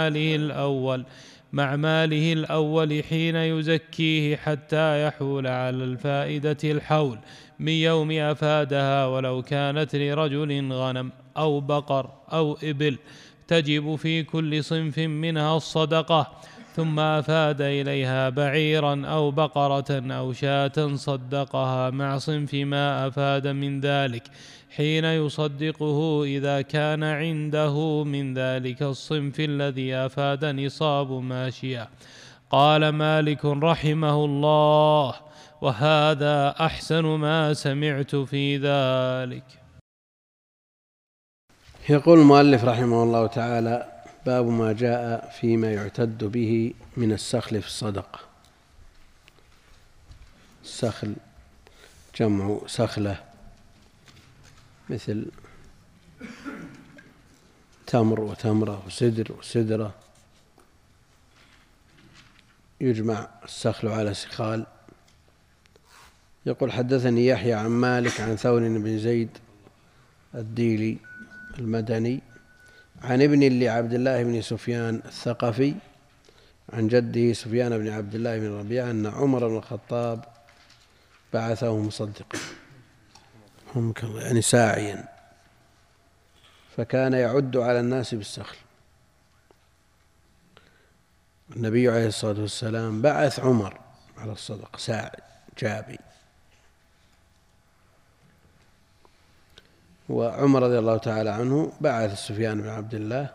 Speaker 2: مع ماله الأول حين يزكيه حتى يحول على الفائدة الحول من يوم أفادها، ولو كانت لرجل غنم أو بقر أو إبل تجب في كل صنف منها الصدقة، ثم أفاد إليها بعيرا أو بقرة أو شاة صدقها مع صنف ما أفاد من ذلك حين يصدقه إذا كان عنده من ذلك الصنف الذي أفاد نصاب ماشية. قال مالك رحمه الله: وهذا أحسن ما سمعت في ذلك.
Speaker 1: يقول المؤلف رحمه الله تعالى: باب ما جاء فيما يعتد به من السخل في الصدقة. السخل جمع سخلة، مثل تمر وتمرة وسدر وسدرة، يجمع السخل على سخال. يقول: حدثني يحيى عن مالك عن ثور بن زيد الديلي المدني عن ابن لعبد الله بن سفيان الثقفي عن جده سفيان بن عبد الله بن ربيعة أن عمر بن الخطاب بعثه مصدقا، يعني ساعيا، فكان يعد على الناس بالسخل. النبي عليه الصلاة والسلام بعث عمر على الصدقة ساعي جابي، وعمر رضي الله تعالى عنه بعث سفيان بن عبد الله.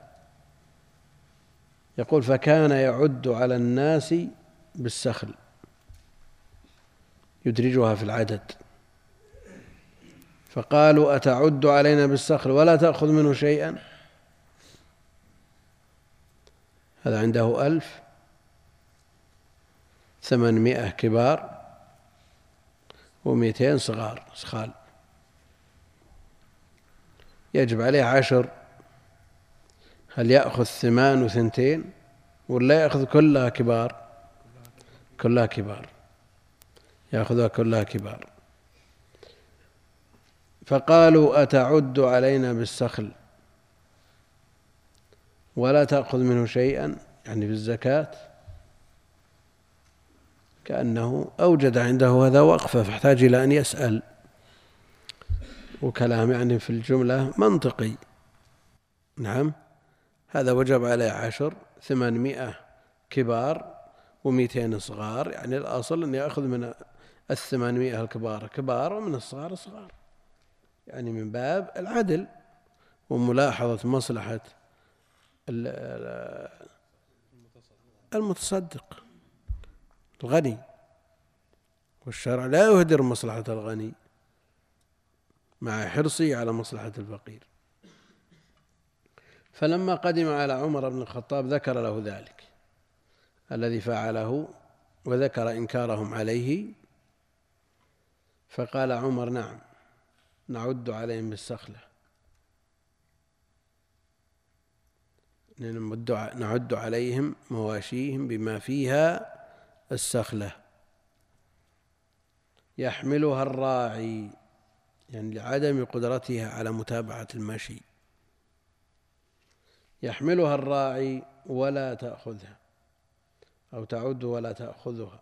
Speaker 1: يقول: فكان يعد على الناس بالسخل، يدرجها في العدد، فقالوا: أتعد علينا بالسخل ولا تأخذ منه شيئا؟ هذا عنده 1800 كبار و200 صغار سخال، يجب عليه 10. هل يأخذ 8 و2 ولا يأخذ كلها كبار؟ كلها كبار، يأخذها كلها كبار. فقالوا: أتعد علينا بالسخل ولا تأخذ منه شيئا، يعني بالزكاة. كأنه أوجد عنده هذا وقفة، فاحتاج إلى أن يسأل، وكلام يعني في الجملة منطقي. نعم، هذا وجب عليه 10، 800 كبار و200 صغار، يعني الأصل أن يأخذ من 800 الكبار كبار ومن الصغار صغار، يعني من باب العدل وملاحظة مصلحة المتصدق الغني، والشرع لا يهدر مصلحة الغني مع حرصه على مصلحة الفقير. فلما قدم على عمر بن الخطاب ذكر له ذلك الذي فعله وذكر إنكارهم عليه، فقال عمر: نعم، نعد عليهم بالسخلة، نعد عليهم مواشيهم بما فيها السخلة يحملها الراعي يعني لعدم قدرتها على متابعة المشي، يحملها الراعي ولا تأخذها، أو تعد ولا تأخذها.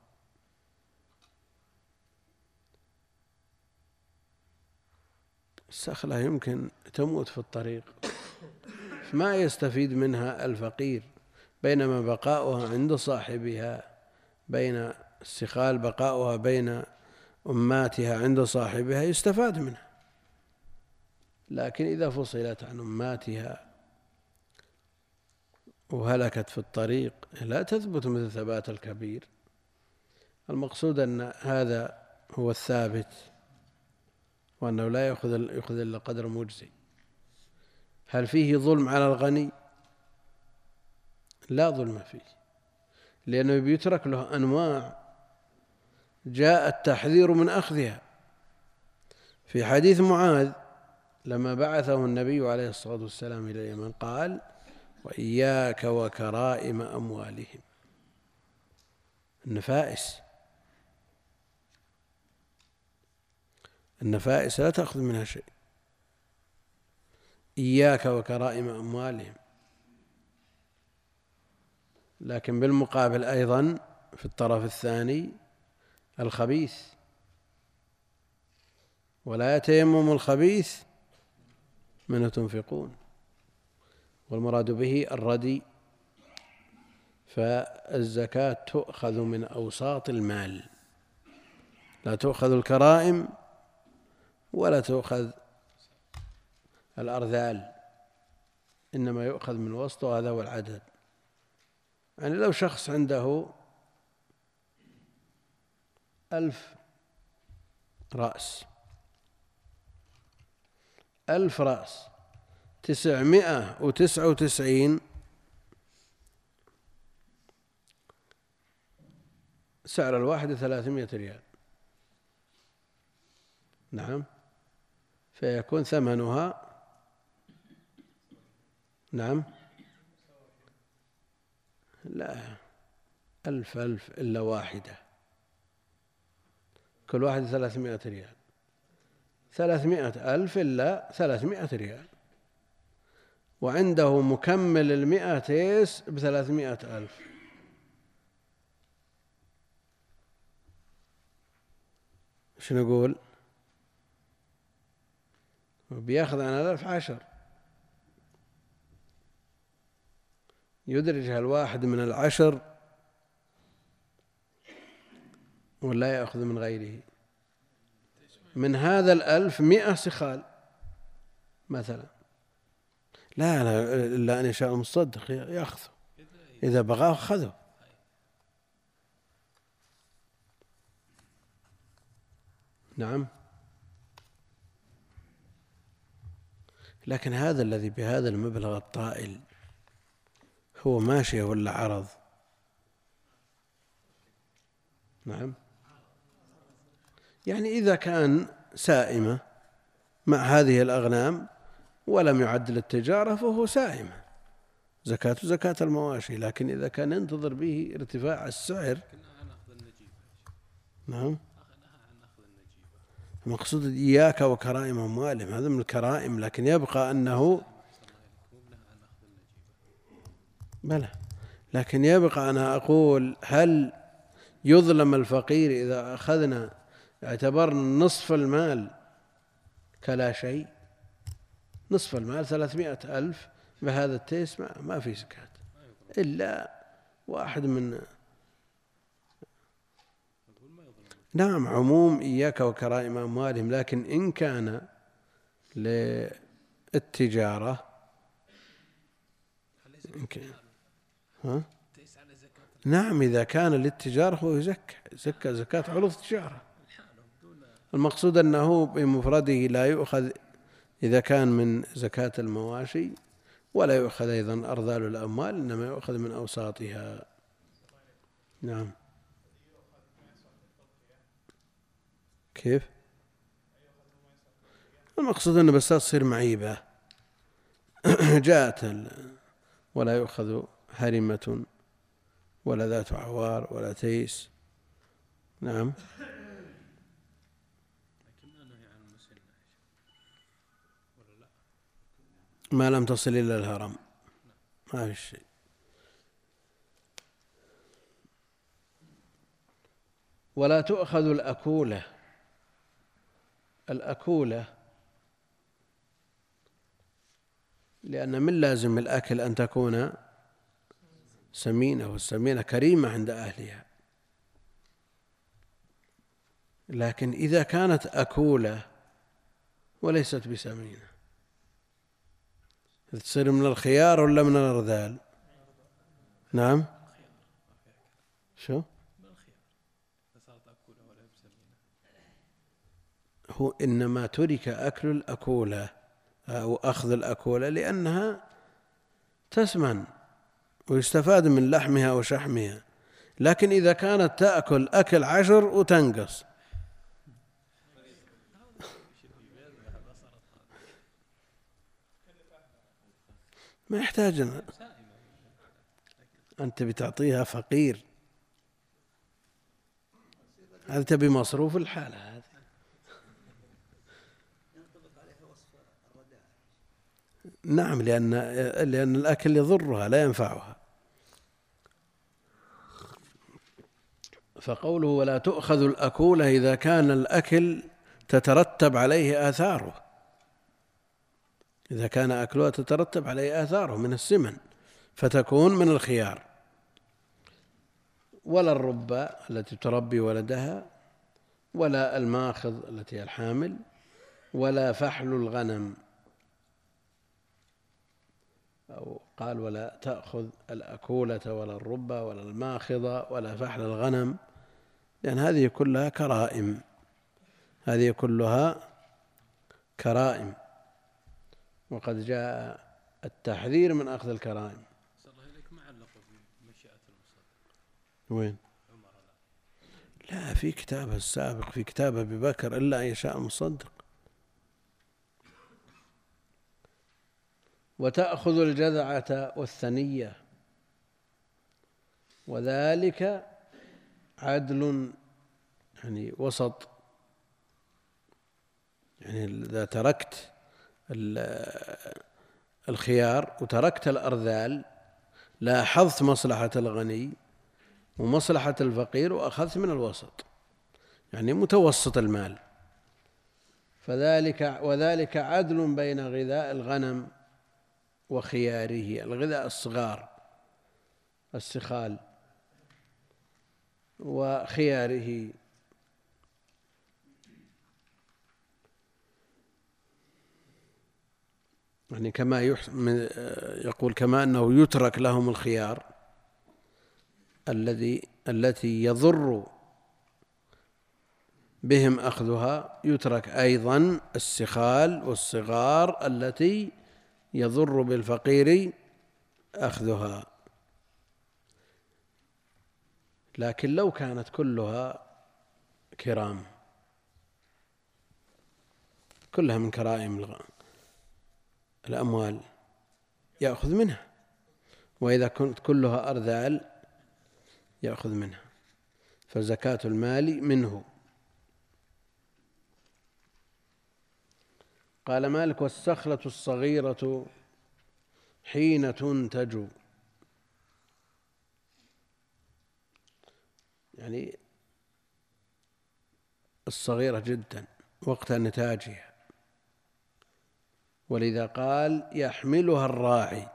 Speaker 1: السخلة يمكن تموت في الطريق، ما يستفيد منها الفقير، بينما بقاؤها عند صاحبها، بين السخال بقاؤها بين أماتها عند صاحبها يستفاد منها. لكن إذا فصلت عن أماتها وهلكت في الطريق لا تثبت مثل ثبات الكبير. المقصود أن هذا هو الثابت، وأنه لا يأخذ إلا قدر مجزي. هل فيه ظلم على الغني؟ لا ظلم فيه، لأنه بيترك له أنواع جاء التحذير من أخذها. في حديث معاذ لما بعثه النبي عليه الصلاة والسلام إلى اليمن قال: وإياك وكرائم أموالهم. النفائس لا تأخذ منها شيء. إياك وكرائم أموالهم. لكن بالمقابل أيضا في الطرف الثاني الخبيث، ولا يتيمم الخبيث منه تنفقون، والمراد به الردي. فالزكاة تؤخذ من أوساط المال، لا تؤخذ الكرائم ولا تؤخذ الأرذال، إنما يؤخذ من وسط، وهذا هو العدد. يعني لو شخص عنده 1000 رأس، 1000 رأس 999 سعر الواحد 300 ريال، نعم، فيكون ثمنها نعم لا 1000 إلا واحدة، كل واحد 300 ريال، 300,000 إلا 300 ريال، وعنده مكمل 100 تيس ب300,000. ايش نقول؟ بياخذ عن 1000 10، يدرجها الواحد من 10 ولا يأخذ من غيره. من هذا 1000 100 سخال مثلا، لا إلا أن يشاء المصدق يأخذه، إذا بغاه أخذه. نعم، لكن هذا الذي بهذا المبلغ الطائل هو ماشية ولا عرض؟ نعم، يعني إذا كان سائمة مع هذه الأغنام ولم يعد للتجارة فهو سائمة، زكاة المواشي. لكن إذا كان ينتظر به ارتفاع السعر، نعم، المقصود إياك وكرائم أموالهم، هذا من الكرائم، لكن يبقى أنه بلى، لكن يبقى أنا أقول هل يظلم الفقير إذا أخذنا اعتبرنا نصف المال كلا شيء؟ نصف المال 300,000 بهذا التيس ما في زكاة إلا واحد من نعم عموم إياك وكرائم أموالهم. لكن إن كان للتجارة نعم، إذا كان للتجارة هو يزكى زكاة عروض التجارة. المقصود أنه بمفرده لا يؤخذ إذا كان من زكاة المواشي، ولا يؤخذ أيضا أرذال الأموال، إنما يؤخذ من أوساطها. نعم، كيف؟ المقصود أنه بس تصير معيبة جاءت ولا يؤخذ هرمة ولا ذات عوار ولا تيس. نعم، ما لم تصل إلى الهرم ما في شيء. ولا تؤخذ الأكولة لأن من لازم الأكل أن تكون سمينة، والسمينة كريمة عند أهلها. لكن إذا كانت أكولة وليست بسمينة تصير من الخيار ولا من الأرذال؟ نعم، شو هو إنما ترك أكل الأكولة أو أخذ الأكولة لأنها تسمن ويستفاد من لحمها وشحمها. لكن إذا كانت تأكل أكل 10 وتنقص ما يحتاج أنت بتعطيها فقير، هذا تبي مصروف الحالة هذه. نعم، لأن الأكل يضرها لا ينفعها. فقوله ولا تؤخذ الأكولة إذا كان الأكل تترتب عليه آثاره، إذا كان أكلها تترتب عليه آثاره من السمن فتكون من الخيار. ولا الربة التي تربي ولدها، ولا الماخض التي هي الحامل، ولا فحل الغنم، أو قال ولا تأخذ الأكولة ولا الربة ولا الماخضة ولا فحل الغنم، لأن هذه كلها كرائم، هذه كلها كرائم، وقد جاء التحذير من أخذ الكرائم. وين؟ لا، في كتابه السابق، في كتاب أبي بكر إلا أن يشاء المصدق. وتأخذ الجذعة والثنية، وذلك عدل يعني وسط، يعني إذا تركت الخيار وتركت الأرذال لاحظت مصلحة الغني ومصلحة الفقير وأخذت من الوسط، يعني متوسط المال. وذلك عدل بين غذاء الغنم وخياره، الغذاء الصغار السخال، وخياره، يعني كما يقول كما أنه يترك لهم الخيار التي يضر بهم أخذها، يترك أيضا السخال والصغار التي يضر بالفقير أخذها. لكن لو كانت كلها كرام، كلها من كرائم الأموال يأخذ منها، وإذا كنت كلها أرذال يأخذ منها، فزكاة المال منه. قال مالك والسخلة الصغيرة حين تنتج، يعني الصغيرة جدا وقت نتاجها، ولذا قال يحملها الراعي.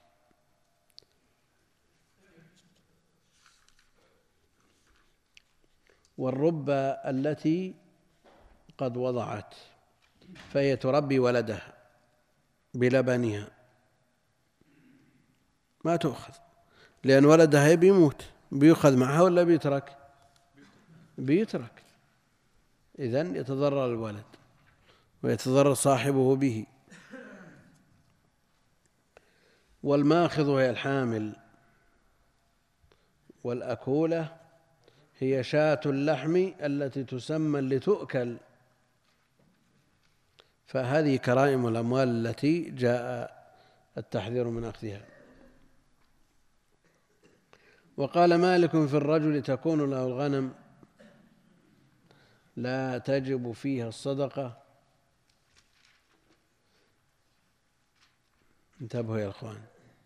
Speaker 1: والربة التي قد وضعت فهي تربي ولدها بلبنها ما تؤخذ، لأن ولدها بيموت، بيأخذ معها ولا بيترك، إذن يتضرر الولد ويتضرر صاحبه به. والماخذ هي الحامل، والأكولة هي شاة اللحم التي تسمى لتؤكل، فهذه كرائم الأموال التي جاء التحذير من أخذها. وقال مالك في الرجل تكون له الغنم لا تجب فيها الصدقة انتبهوا يا أخوان.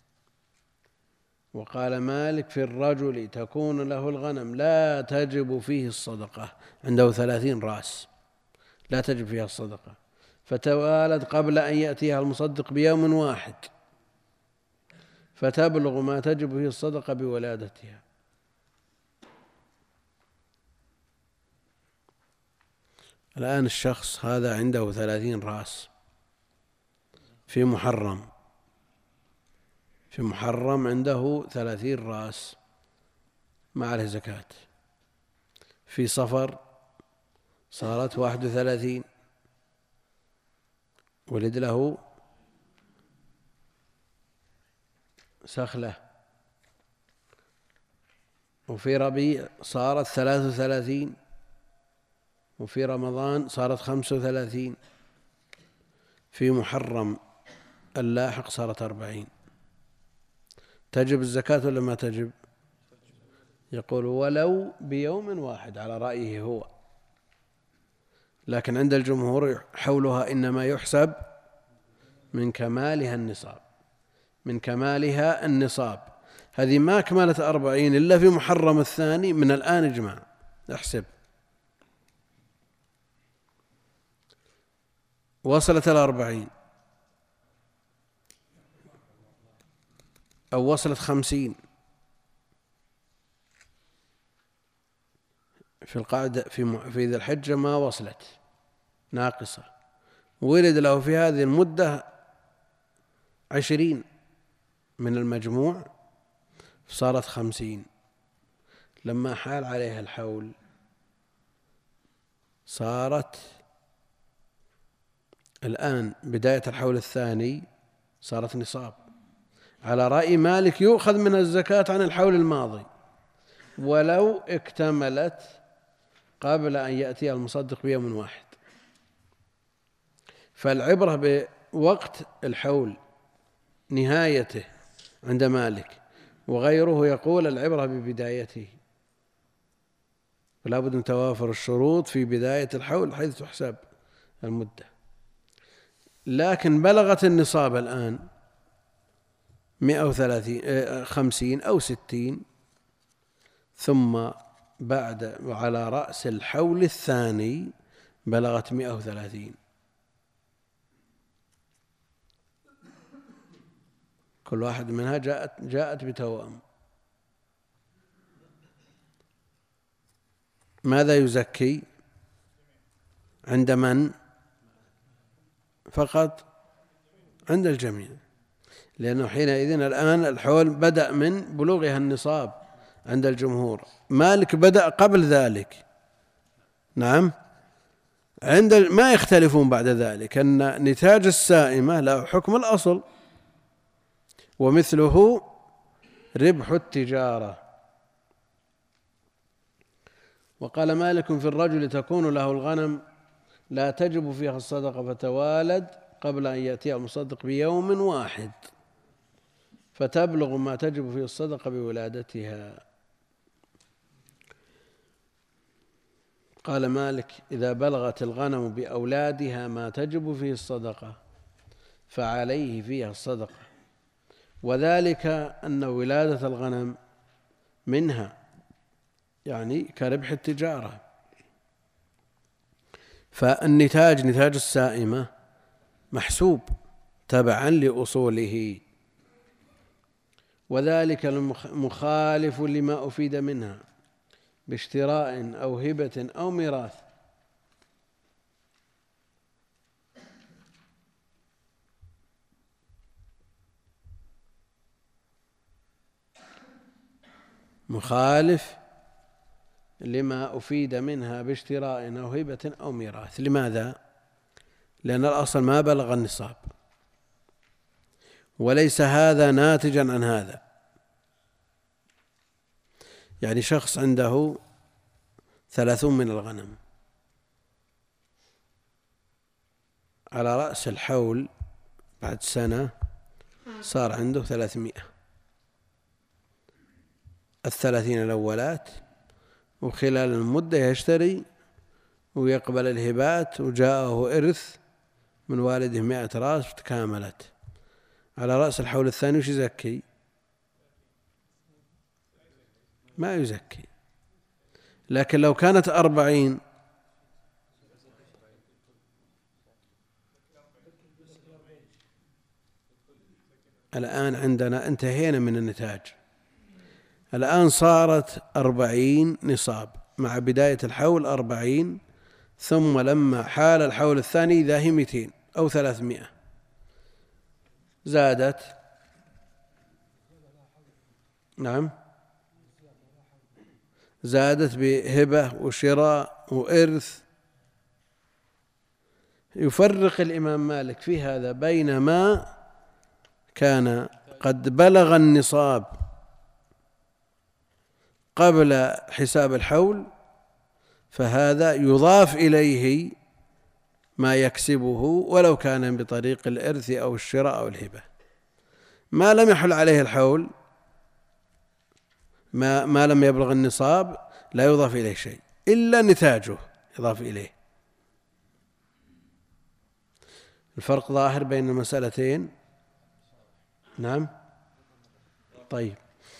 Speaker 1: وقال مالك في الرجل تكون له الغنم لا تجب فيه الصدقة، عنده 30 رأس لا تجب فيها الصدقة، فتوالد قبل أن يأتيها المصدق بيوم واحد، فتبلغ ما تجب فيه الصدقة بولادتها. الآن الشخص هذا عنده 30 رأس في محرم عنده 30 رأس ما عليه زكاة، في صفر صارت 31، ولد له سخلة، وفي ربيع صارت 33، وفي رمضان صارت 35، في محرم اللاحق صارت 40. تجب الزكاة ولا ما تجب؟ يقول ولو بيوم واحد على رأيه هو، لكن عند الجمهور حولها إنما يحسب من كمالها النصاب. هذه ما أكملت 40 إلا في محرم الثاني، من الآن اجمع احسب، وصلت 40 أو وصلت 50 في القعدة في ذي الحجة ما وصلت ناقصة، ولد له في هذه المدة 20 من المجموع صارت 50. لما حال عليها الحول صارت الآن بداية الحول الثاني صارت نصاب. على رأي مالك يؤخذ من الزكاة عن الحول الماضي ولو اكتملت قبل أن يأتي المصدق بيوم واحد. فالعبرة بوقت الحول نهايته عند مالك، وغيره يقول العبرة ببدايته، ولا بد من توافر الشروط في بداية الحول حيث تحسب المدة. لكن بلغت النصاب الآن 150 أو 60، ثم بعد وعلى رأس الحول الثاني بلغت 130، كل واحد منها جاءت بتوأم. ماذا يزكي؟ عند من؟ فقط عند الجميع، لأنه حينئذ الآن الحول بدأ من بلوغها النصاب عند الجمهور. مالك بدأ قبل ذلك، نعم، ما يختلفون بعد ذلك أن نتاج السائمة له حكم الأصل، ومثله ربح التجارة. وقال مالك في الرجل تكون له الغنم لا تجب فيها الصدقة، فتوالد قبل أن يأتي المصدق بيوم واحد، فتبلغ ما تجب فيه الصدقة بولادتها. قال مالك إذا بلغت الغنم بأولادها ما تجب فيه الصدقة فعليه فيها الصدقة، وذلك أن ولادة الغنم منها يعني كربح التجارة، فالنتاج نتاج السائمة محسوب تبعا لأصوله، وذلك مخالف لما أفيد منها باشتراء أو هبة أو ميراث. مخالف لما أفيد منها باشتراء أو هبة أو ميراث. لماذا؟ لأن الأصل ما بلغ النصاب، وليس هذا ناتجا عن هذا. يعني شخص عنده 30 من الغنم، على رأس الحول بعد سنة صار عنده 300، 30 الأولات، وخلال المدة يشتري ويقبل الهبات، وجاءه إرث من والده 100 رأس تكاملت، على رأس الحول الثاني وش يزكي؟ ما يزكي. لكن لو كانت 40 الآن عندنا انتهينا من النتاج، الآن صارت 40 نصاب مع بداية الحول 40، ثم لما حال الحول الثاني إذا هي 200 أو 300 زادت. نعم، زادت بهبة وشراء وإرث. يفرق الإمام مالك في هذا بين ما كان قد بلغ النصاب قبل حساب الحول، فهذا يضاف إليه ما يكسبه ولو كان بطريق الإرث أو الشراء أو الهبة. ما لم يحل عليه الحول، ما لم يبلغ النصاب، لا يضاف إليه شيء إلا نتاجه يضاف إليه. الفرق ظاهر بين المسألتين. نعم. طيب.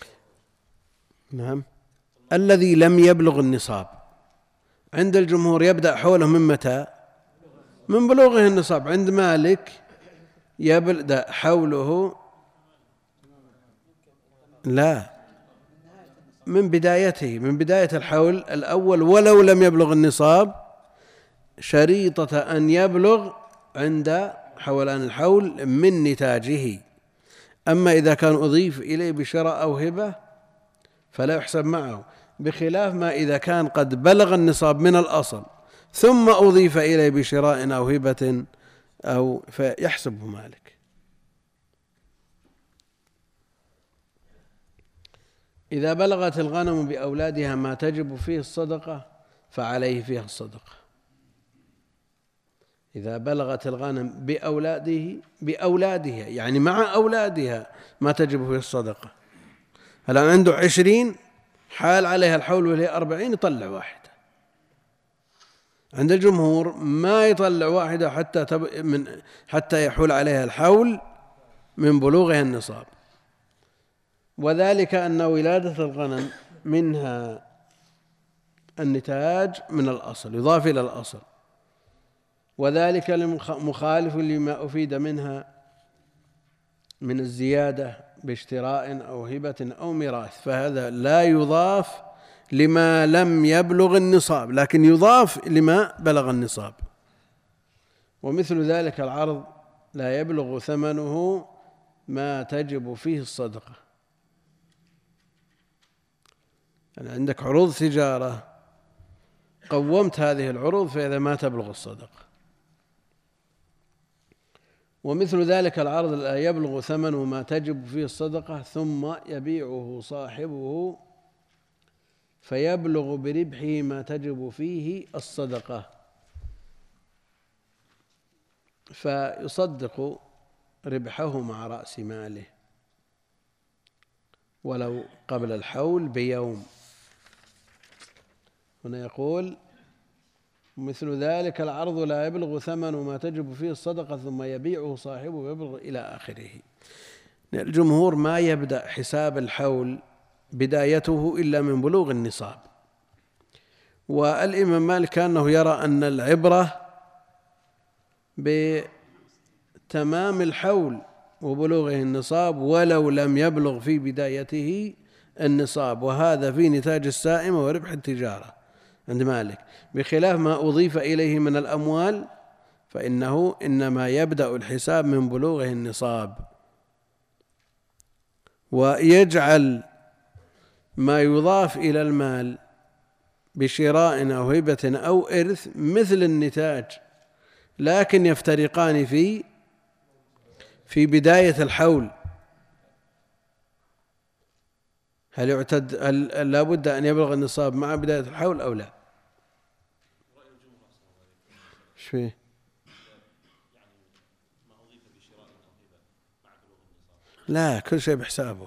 Speaker 1: نعم. الذي لم يبلغ النصاب عند الجمهور يبدأ حوله من متى؟ من بلوغه النصاب. عند مالك يبدأ حوله لا، من بدايته، من بداية الحول الأول ولو لم يبلغ النصاب، شريطة أن يبلغ عند حولان الحول من نتاجه. أما إذا كان أضيف إليه بشراء أو هبة فلا يحسب معه، بخلاف ما إذا كان قد بلغ النصاب من الأصل ثم أضيف إليه بشراء أو هبة أو فيحسبه مالك. إذا بلغت الغنم بأولادها ما تجب فيه الصدقة فعليه فيها الصدقة. إذا بلغت الغنم بأولادها يعني مع أولادها ما تجب فيه الصدقة. الآن عنده 20 حال عليها الحول وهي 40 يطلع واحدة. عند الجمهور ما يطلع واحدة حتى يحول عليها الحول من بلوغها النصاب. وذلك أن ولادة الغنم منها النتاج من الأصل يضاف إلى الأصل، وذلك مخالف لما أفيد منها من الزيادة باشتراء أو هبة أو ميراث، فهذا لا يضاف لما لم يبلغ النصاب لكن يضاف لما بلغ النصاب. ومثل ذلك العرض لا يبلغ ثمنه ما تجب فيه الصدقة. يعني عندك عروض تجارة قومت هذه العروض فإذا ما تبلغ الصدقة. ومثل ذلك العرض لا يبلغ ثمنه ما تجب فيه الصدقة ثم يبيعه صاحبه فيبلغ بربحه ما تجب فيه الصدقة، فيصدق ربحه مع رأس ماله ولو قبل الحول بيوم. هنا يقول مثل ذلك العرض لا يبلغ ثمن ما تجب فيه الصدقة ثم يبيعه صاحبه ويبلغ إلى آخره. الجمهور ما يبدأ حساب الحول بدايته إلا من بلوغ النصاب. والإمام مالك كأنه يرى أن العبرة بتمام الحول وبلوغه النصاب ولو لم يبلغ في بدايته النصاب، وهذا في نتاج السائمة وربح التجارة عند مالك، بخلاف ما أضيف إليه من الأموال فإنه إنما يبدأ الحساب من بلوغه النصاب، ويجعل ما يضاف إلى المال بشراء أو هبة أو إرث مثل النتاج لكن يفترقان في بداية الحول. هل يعتد لا بد أن يبلغ النصاب مع بداية الحول أو لا؟ ايش فيه؟ لا، كل شيء بحسابه.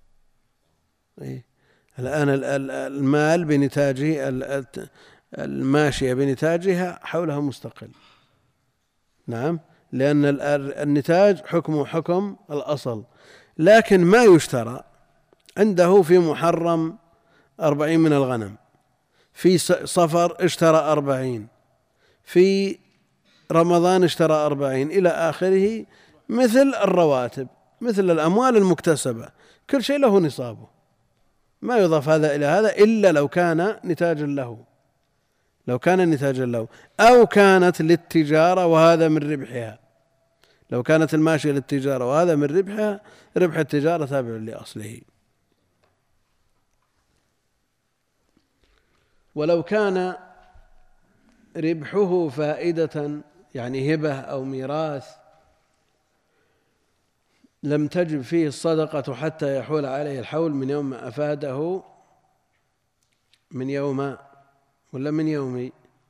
Speaker 1: الآن المال بنتاجه، الماشية بنتاجها حولها مستقل. نعم، لأن النتاج حكمه حكم الأصل. لكن ما يشترى عنده في محرم 40 من الغنم، في صفر اشترى 40، في رمضان اشترى 40 إلى آخره، مثل الرواتب، مثل الأموال المكتسبة، كل شيء له نصابه، ما يضاف هذا إلى هذا إلا لو كان نتاجا له، لو كان نتاجا له، أو كانت للتجارة وهذا من ربحها. لو كانت الماشية للتجارة وهذا من ربحها، ربح التجارة تابع لأصله. ولو كان ربحه فائدة يعني هبة أو ميراث، لم تجب فيه الصدقة حتى يحول عليه الحول من يوم ما أفاده، من يوم ولا من يومي؟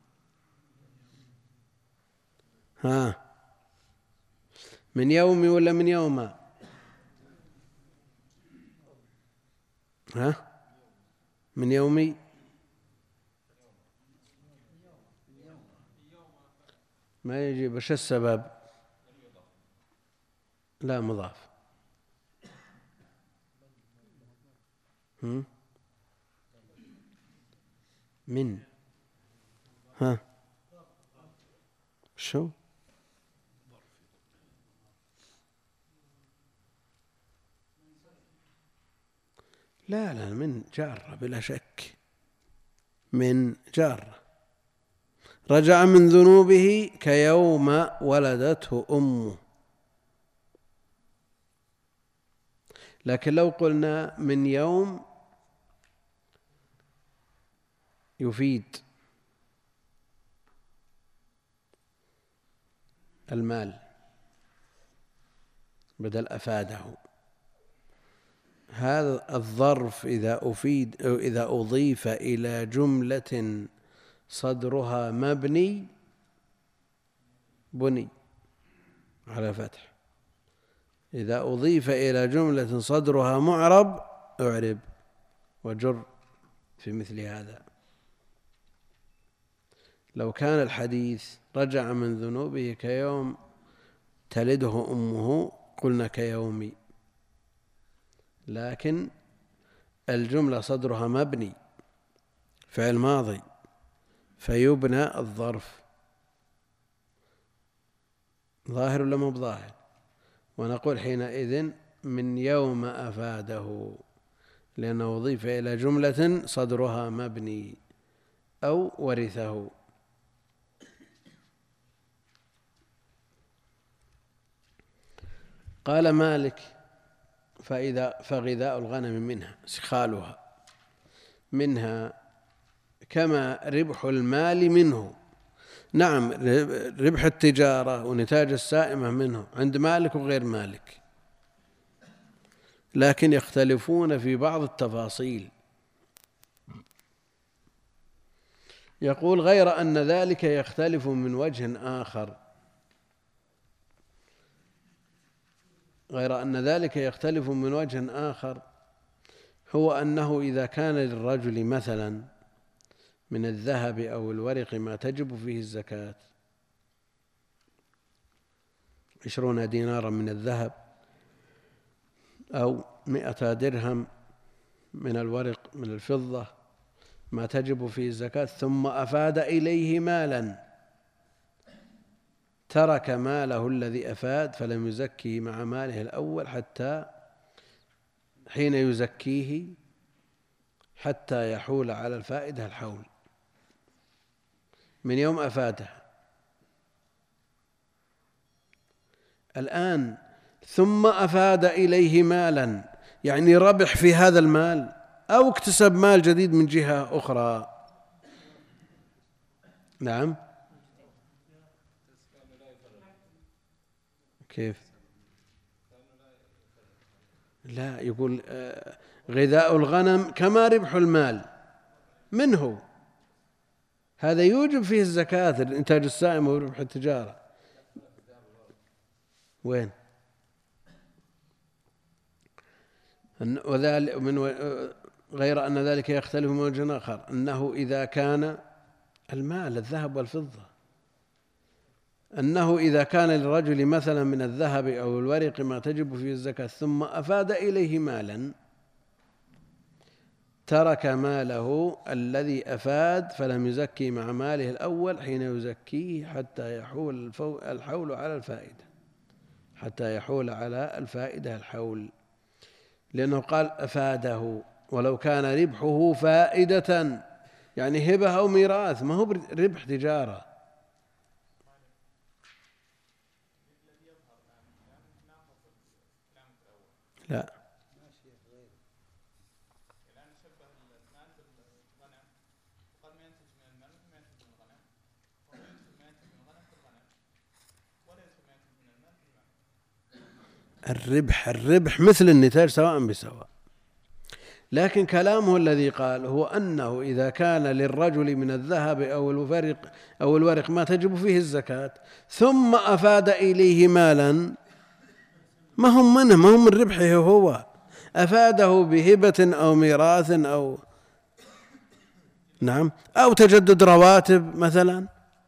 Speaker 1: من يومي ولا من يوم؟ من يومي. ما يجي، بش السبب؟ لا مضاف. من شو؟ لا من جارة بلا شك، من جارة. رجع من ذنوبه كيوم ولدته أمه. لكن لو قلنا من يوم يفيد المال بدل أفاده. هذا الظرف إذا أفيد أو إذا أضيف إلى جملة صدرها مبني بني على فتح، إذا أضيف إلى جملة صدرها معرب أعرب وجر في مثل هذا. لو كان الحديث رجع من ذنوبه كيوم تلده أمه قلنا كيومي، لكن الجملة صدرها مبني فعل ماضي فيبنى الظرف. ظاهر ولا مو بظاهر؟ ونقول حينئذ من يوم أفاده، لأنه أضيف إلى جملة صدرها مبني، أو ورثه. قال مالك: فغذاء الغنم منها سخالها منها كما ربح المال منه. نعم، ربح التجارة ونتاج السائمة منه عند مالك وغير مالك، لكن يختلفون في بعض التفاصيل. يقول: غير أن ذلك يختلف من وجه آخر، غير أن ذلك يختلف من وجه آخر، هو أنه إذا كان للرجل مثلا من الذهب أو الورق ما تجب فيه الزكاة، 20 دينارا من الذهب أو 100 درهم من الورق من الفضة ما تجب فيه الزكاة، ثم أفاد إليه مالا، ترك ماله الذي أفاد فلم يزكيه مع ماله الأول حتى حين يزكيه حتى يحول على الفائدة الحول من يوم أفاده. الآن ثم أفاد إليه مالا، يعني ربح في هذا المال أو اكتسب مال جديد من جهة أخرى. نعم، كيف؟ لا، يقول غذاء الغنم كما ربح المال منه، هذا يوجب فيه الزكاة، الإنتاج السائم وربح التجارة. وين؟ وذلك من غير أن ذلك يختلف من وجه آخر، أنه إذا كان المال الذهب والفضة، أنه إذا كان للرجل مثلا من الذهب أو الورق ما تجب فيه الزكاة ثم أفاد إليه مالا ترك ماله الذي أفاد فلم يزكي مع ماله الأول حين يزكيه حتى يحول الحول على الفائدة، حتى يحول على الفائدة الحول، لأنه قال أفاده، ولو كان ربحه فائدة يعني هبة أو ميراث، ما هو ربح تجارة. لا الربح مثل النتاج سواء بسواء، لكن كلامه الذي قال هو أنه إذا كان للرجل من الذهب أو الورق ما تجب فيه الزكاة ثم أفاد إليه مالا، ما هم منه، ما هم من ربحه هو، أفاده بهبة أو ميراث أو نعم أو تجدد رواتب مثلا.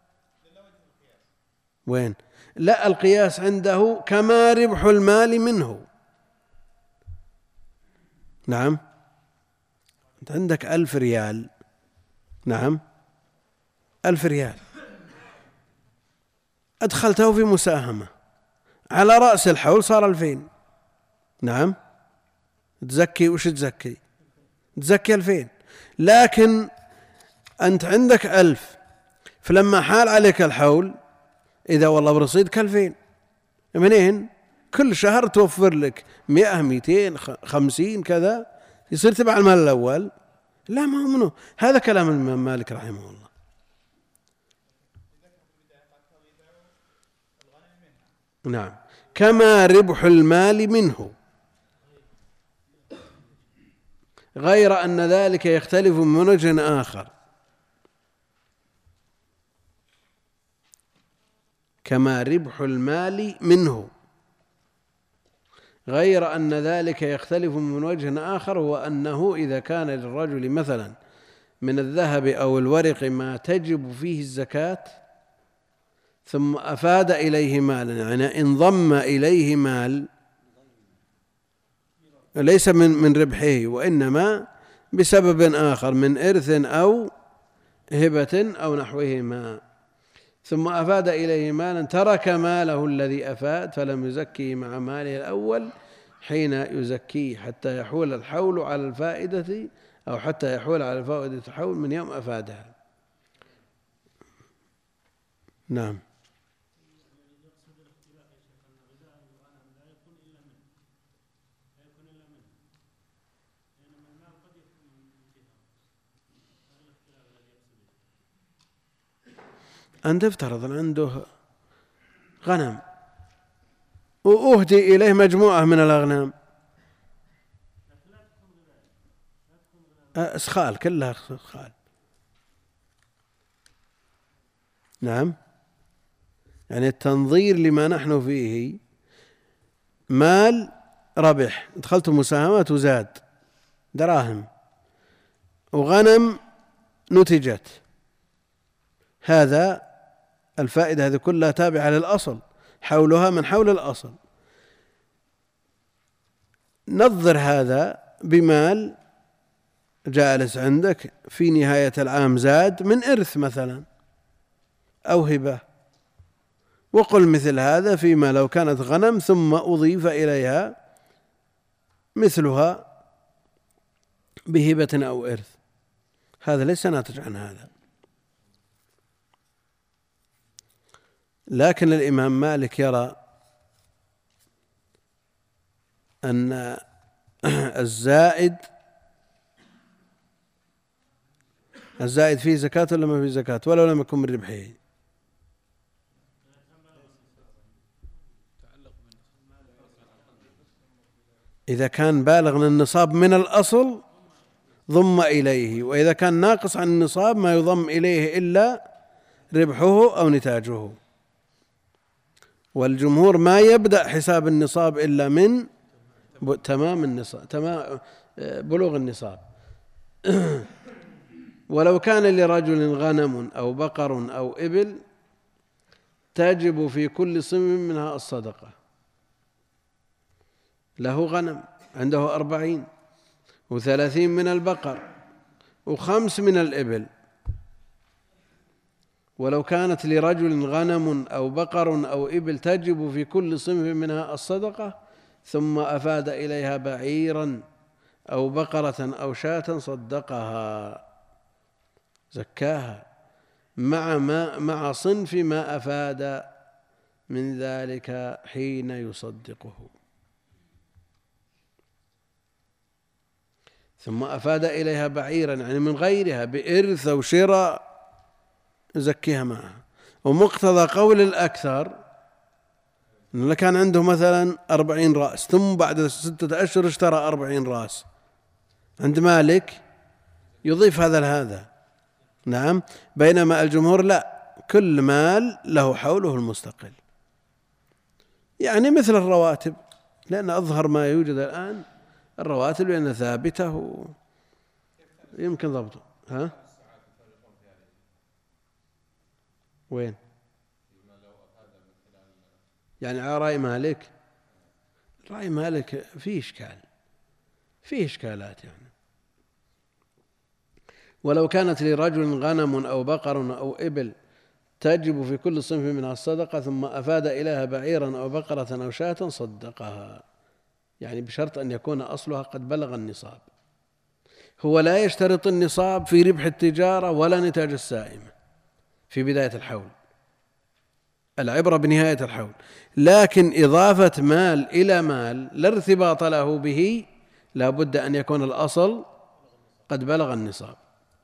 Speaker 1: وين؟ لا، القياس عنده كما ربح المال منه. نعم، أنت عندك 1000 ريال، نعم 1000 ريال أدخلته في مساهمة، على رأس الحول صار 2000، نعم تزكي وش تزكي؟ تزكي 2000، لكن أنت عندك 1000، فلما حال عليك الحول إذا والله برصيدك 2000 منين؟ كل شهر توفر لك 100 200 50 كذا، يصير تبع المال الأول؟ لا، ما هو منه، هذا كلام الإمام مالك رحمه الله. نعم، كما ربح المال منه، غير أن ذلك يختلف من وجه آخر. كما ربح المال منه، غير أن ذلك يختلف من وجه آخر، هو أنه إذا كان للرجل مثلا من الذهب أو الورق ما تجب فيه الزكاة ثم أفاد إليه مالا، يعني انضم إليه مال ليس من ربحه وإنما بسبب آخر من إرث أو هبة أو نحوهما، ثم أفاد إليه مالا ترك ماله الذي أفاد فلم يزكي مع ماله الأول حين يزكيه حتى يحول الحول على الفائدة، أو حتى يحول على الفائدة الحول من يوم أفادها. نعم. أن تفترض عنده غنم وأهدي إليه مجموعة من الأغنام، أسخال، كلها أسخال. نعم، يعني التنظير لما نحن فيه مال ربح، دخلت مساهمات وزاد دراهم، وغنم نتجت، هذا الفائدة هذه كلها تابعة للأصل، حولها من حول الأصل. نظر هذا بمال جالس عندك في نهاية العام زاد من إرث مثلا أو هبة، وقل مثل هذا فيما لو كانت غنم ثم أضيف إليها مثلها بهبة أو إرث، هذا ليس ناتج عن هذا. لكن الإمام مالك يرى أن الزائد فيه زكاة ولا ما فيه زكاة ولو لم يكن من ربحه؟ إذا كان بالغ النصاب من الأصل ضم إليه، وإذا كان ناقص عن النصاب ما يضم إليه إلا ربحه أو نتاجه. والجمهور ما يبدأ حساب النصاب إلا من تمام النصاب، تمام بلوغ النصاب. ولو كان لرجل غنم أو بقر أو إبل تجب في كل صنف منها الصدقة. له غنم عنده 40 و30 من البقر و5 من الإبل، ولو كانت لرجل غنم أو بقر أو إبل تجب في كل صنف منها الصدقة، ثم أفاد إليها بعيرا أو بقرة أو شاة صدقها، زكاها مع صنف ما أفاد من ذلك حين يصدقه. ثم أفاد إليها بعيرا يعني من غيرها بإرث أو شراء يزكيها معها. ومقتضى قول الأكثر أنه كان عنده مثلا 40 رأس ثم بعد 6 أشهر اشترى 40 رأس، عند مالك يضيف هذا لهذا. نعم، بينما الجمهور لا، كل مال له حوله المستقل، يعني مثل الرواتب، لأن أظهر ما يوجد الآن الرواتب لأنها ثابتة يمكن ضبطه. ها؟ وين؟ يعني على رأي مالك؟ رأي مالك فيه إشكال، فيه إشكالات يعني. ولو كانت لرجل غنم أو بقر أو إبل تجب في كل صنف منها الصدقة، ثم أفاد إليها بعيرا أو بقرة أو شاة صدقها، يعني بشرط أن يكون أصلها قد بلغ النصاب. هو لا يشترط النصاب في ربح التجارة ولا نتاج السائمة في بداية الحول، العبرة بنهاية الحول، لكن إضافة مال إلى مال لا ارتباط له به، لا بد أن يكون الأصل قد بلغ النصاب.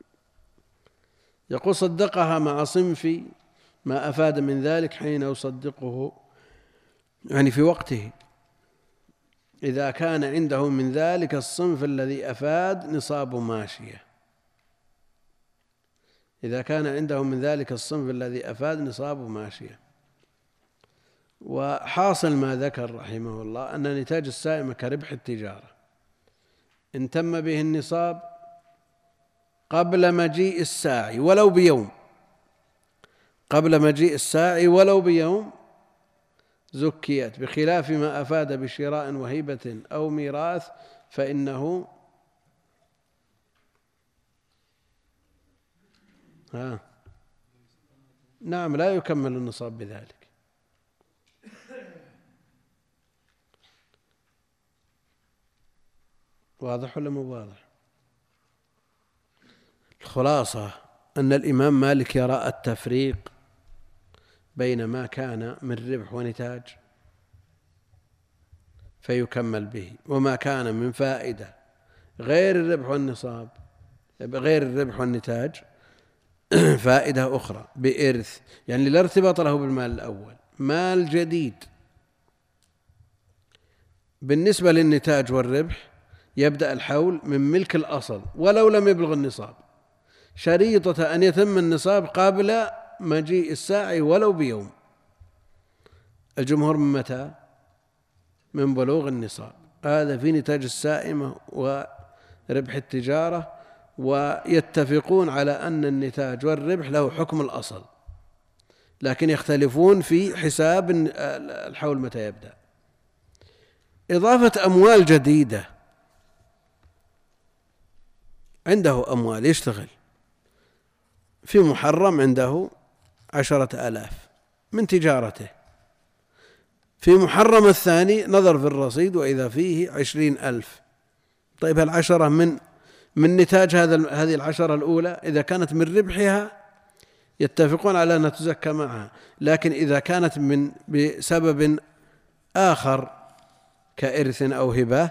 Speaker 1: يقول صدقها مع صنف ما أفاد من ذلك حين يصدقه، يعني في وقته، إذا كان عنده من ذلك الصنف الذي أفاد نصاب ماشية، إذا كان عنده من ذلك الصنف الذي أفاد نصاب ماشية. وحاصل ما ذكر رحمه الله أن نتاج السائمة كربح التجارة إن تم به النصاب قبل مجيء الساعي ولو بيوم، قبل مجيء الساعي ولو بيوم زكيت، بخلاف ما أفاد بشراء وهبة أو ميراث فإنه نعم لا يكمل النصاب بذلك. واضح ولا مو واضح؟ الخلاصة أن الإمام مالك يرى التفريق بين ما كان من ربح ونتاج فيكمل به، وما كان من فائدة غير الربح والنصاب، غير الربح والنتاج فائدة أخرى بإرث، يعني لا ارتباط له بالمال الأول، مال جديد. بالنسبة للنتاج والربح يبدأ الحول من ملك الأصل ولو لم يبلغ النصاب، شريطة أن يتم النصاب قبل مجيء الساعي ولو بيوم. الجمهور من متى؟ من بلوغ النصاب. هذا في نتاج السائمة وربح التجارة، ويتفقون على أن النتاج والربح له حكم الأصل، لكن يختلفون في حساب الحول متى يبدأ. إضافة أموال جديدة، عنده أموال يشتغل في محرم، عنده 10,000 من تجارته، في محرم الثاني نظر في الرصيد وإذا فيه 20,000. طيب العشرة من نتاج هذه العشرة الأولى إذا كانت من ربحها يتفقون على أن تزكى معها، لكن إذا كانت بسبب آخر كإرث أو هبة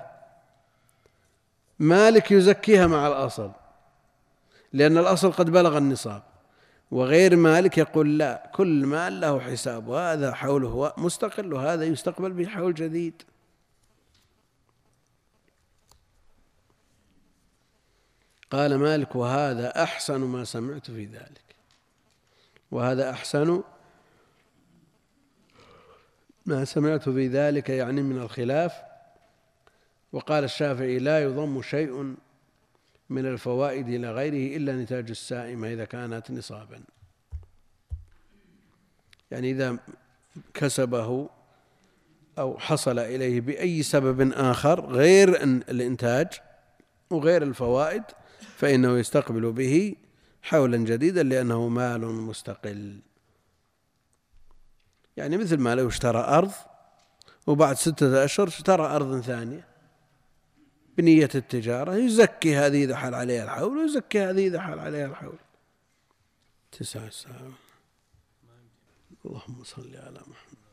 Speaker 1: مالك يزكيها مع الأصل، لأن الأصل قد بلغ النصاب. وغير مالك يقول لا، كل مال له حساب، وهذا حوله مستقل وهذا يستقبل به حول جديد. قال مالك وهذا أحسن ما سمعت في ذلك، وهذا أحسن ما سمعت في ذلك يعني من الخلاف. وقال الشافعي لا يضم شيء من الفوائد إلى غيره إلا نتاج السائمة إذا كانت نصابا. يعني إذا كسبه أو حصل إليه بأي سبب آخر غير الإنتاج وغير الفوائد فإنه يستقبل به حولا جديدا لأنه مال مستقل. يعني مثل ما لو اشترى أرض وبعد 6 أشهر اشترى أرض ثانية بنية التجارة، يزكي هذه إذا حال عليها الحول ويزكي هذه إذا حال عليها الحول. 9 ساعات. اللهم صل على محمد.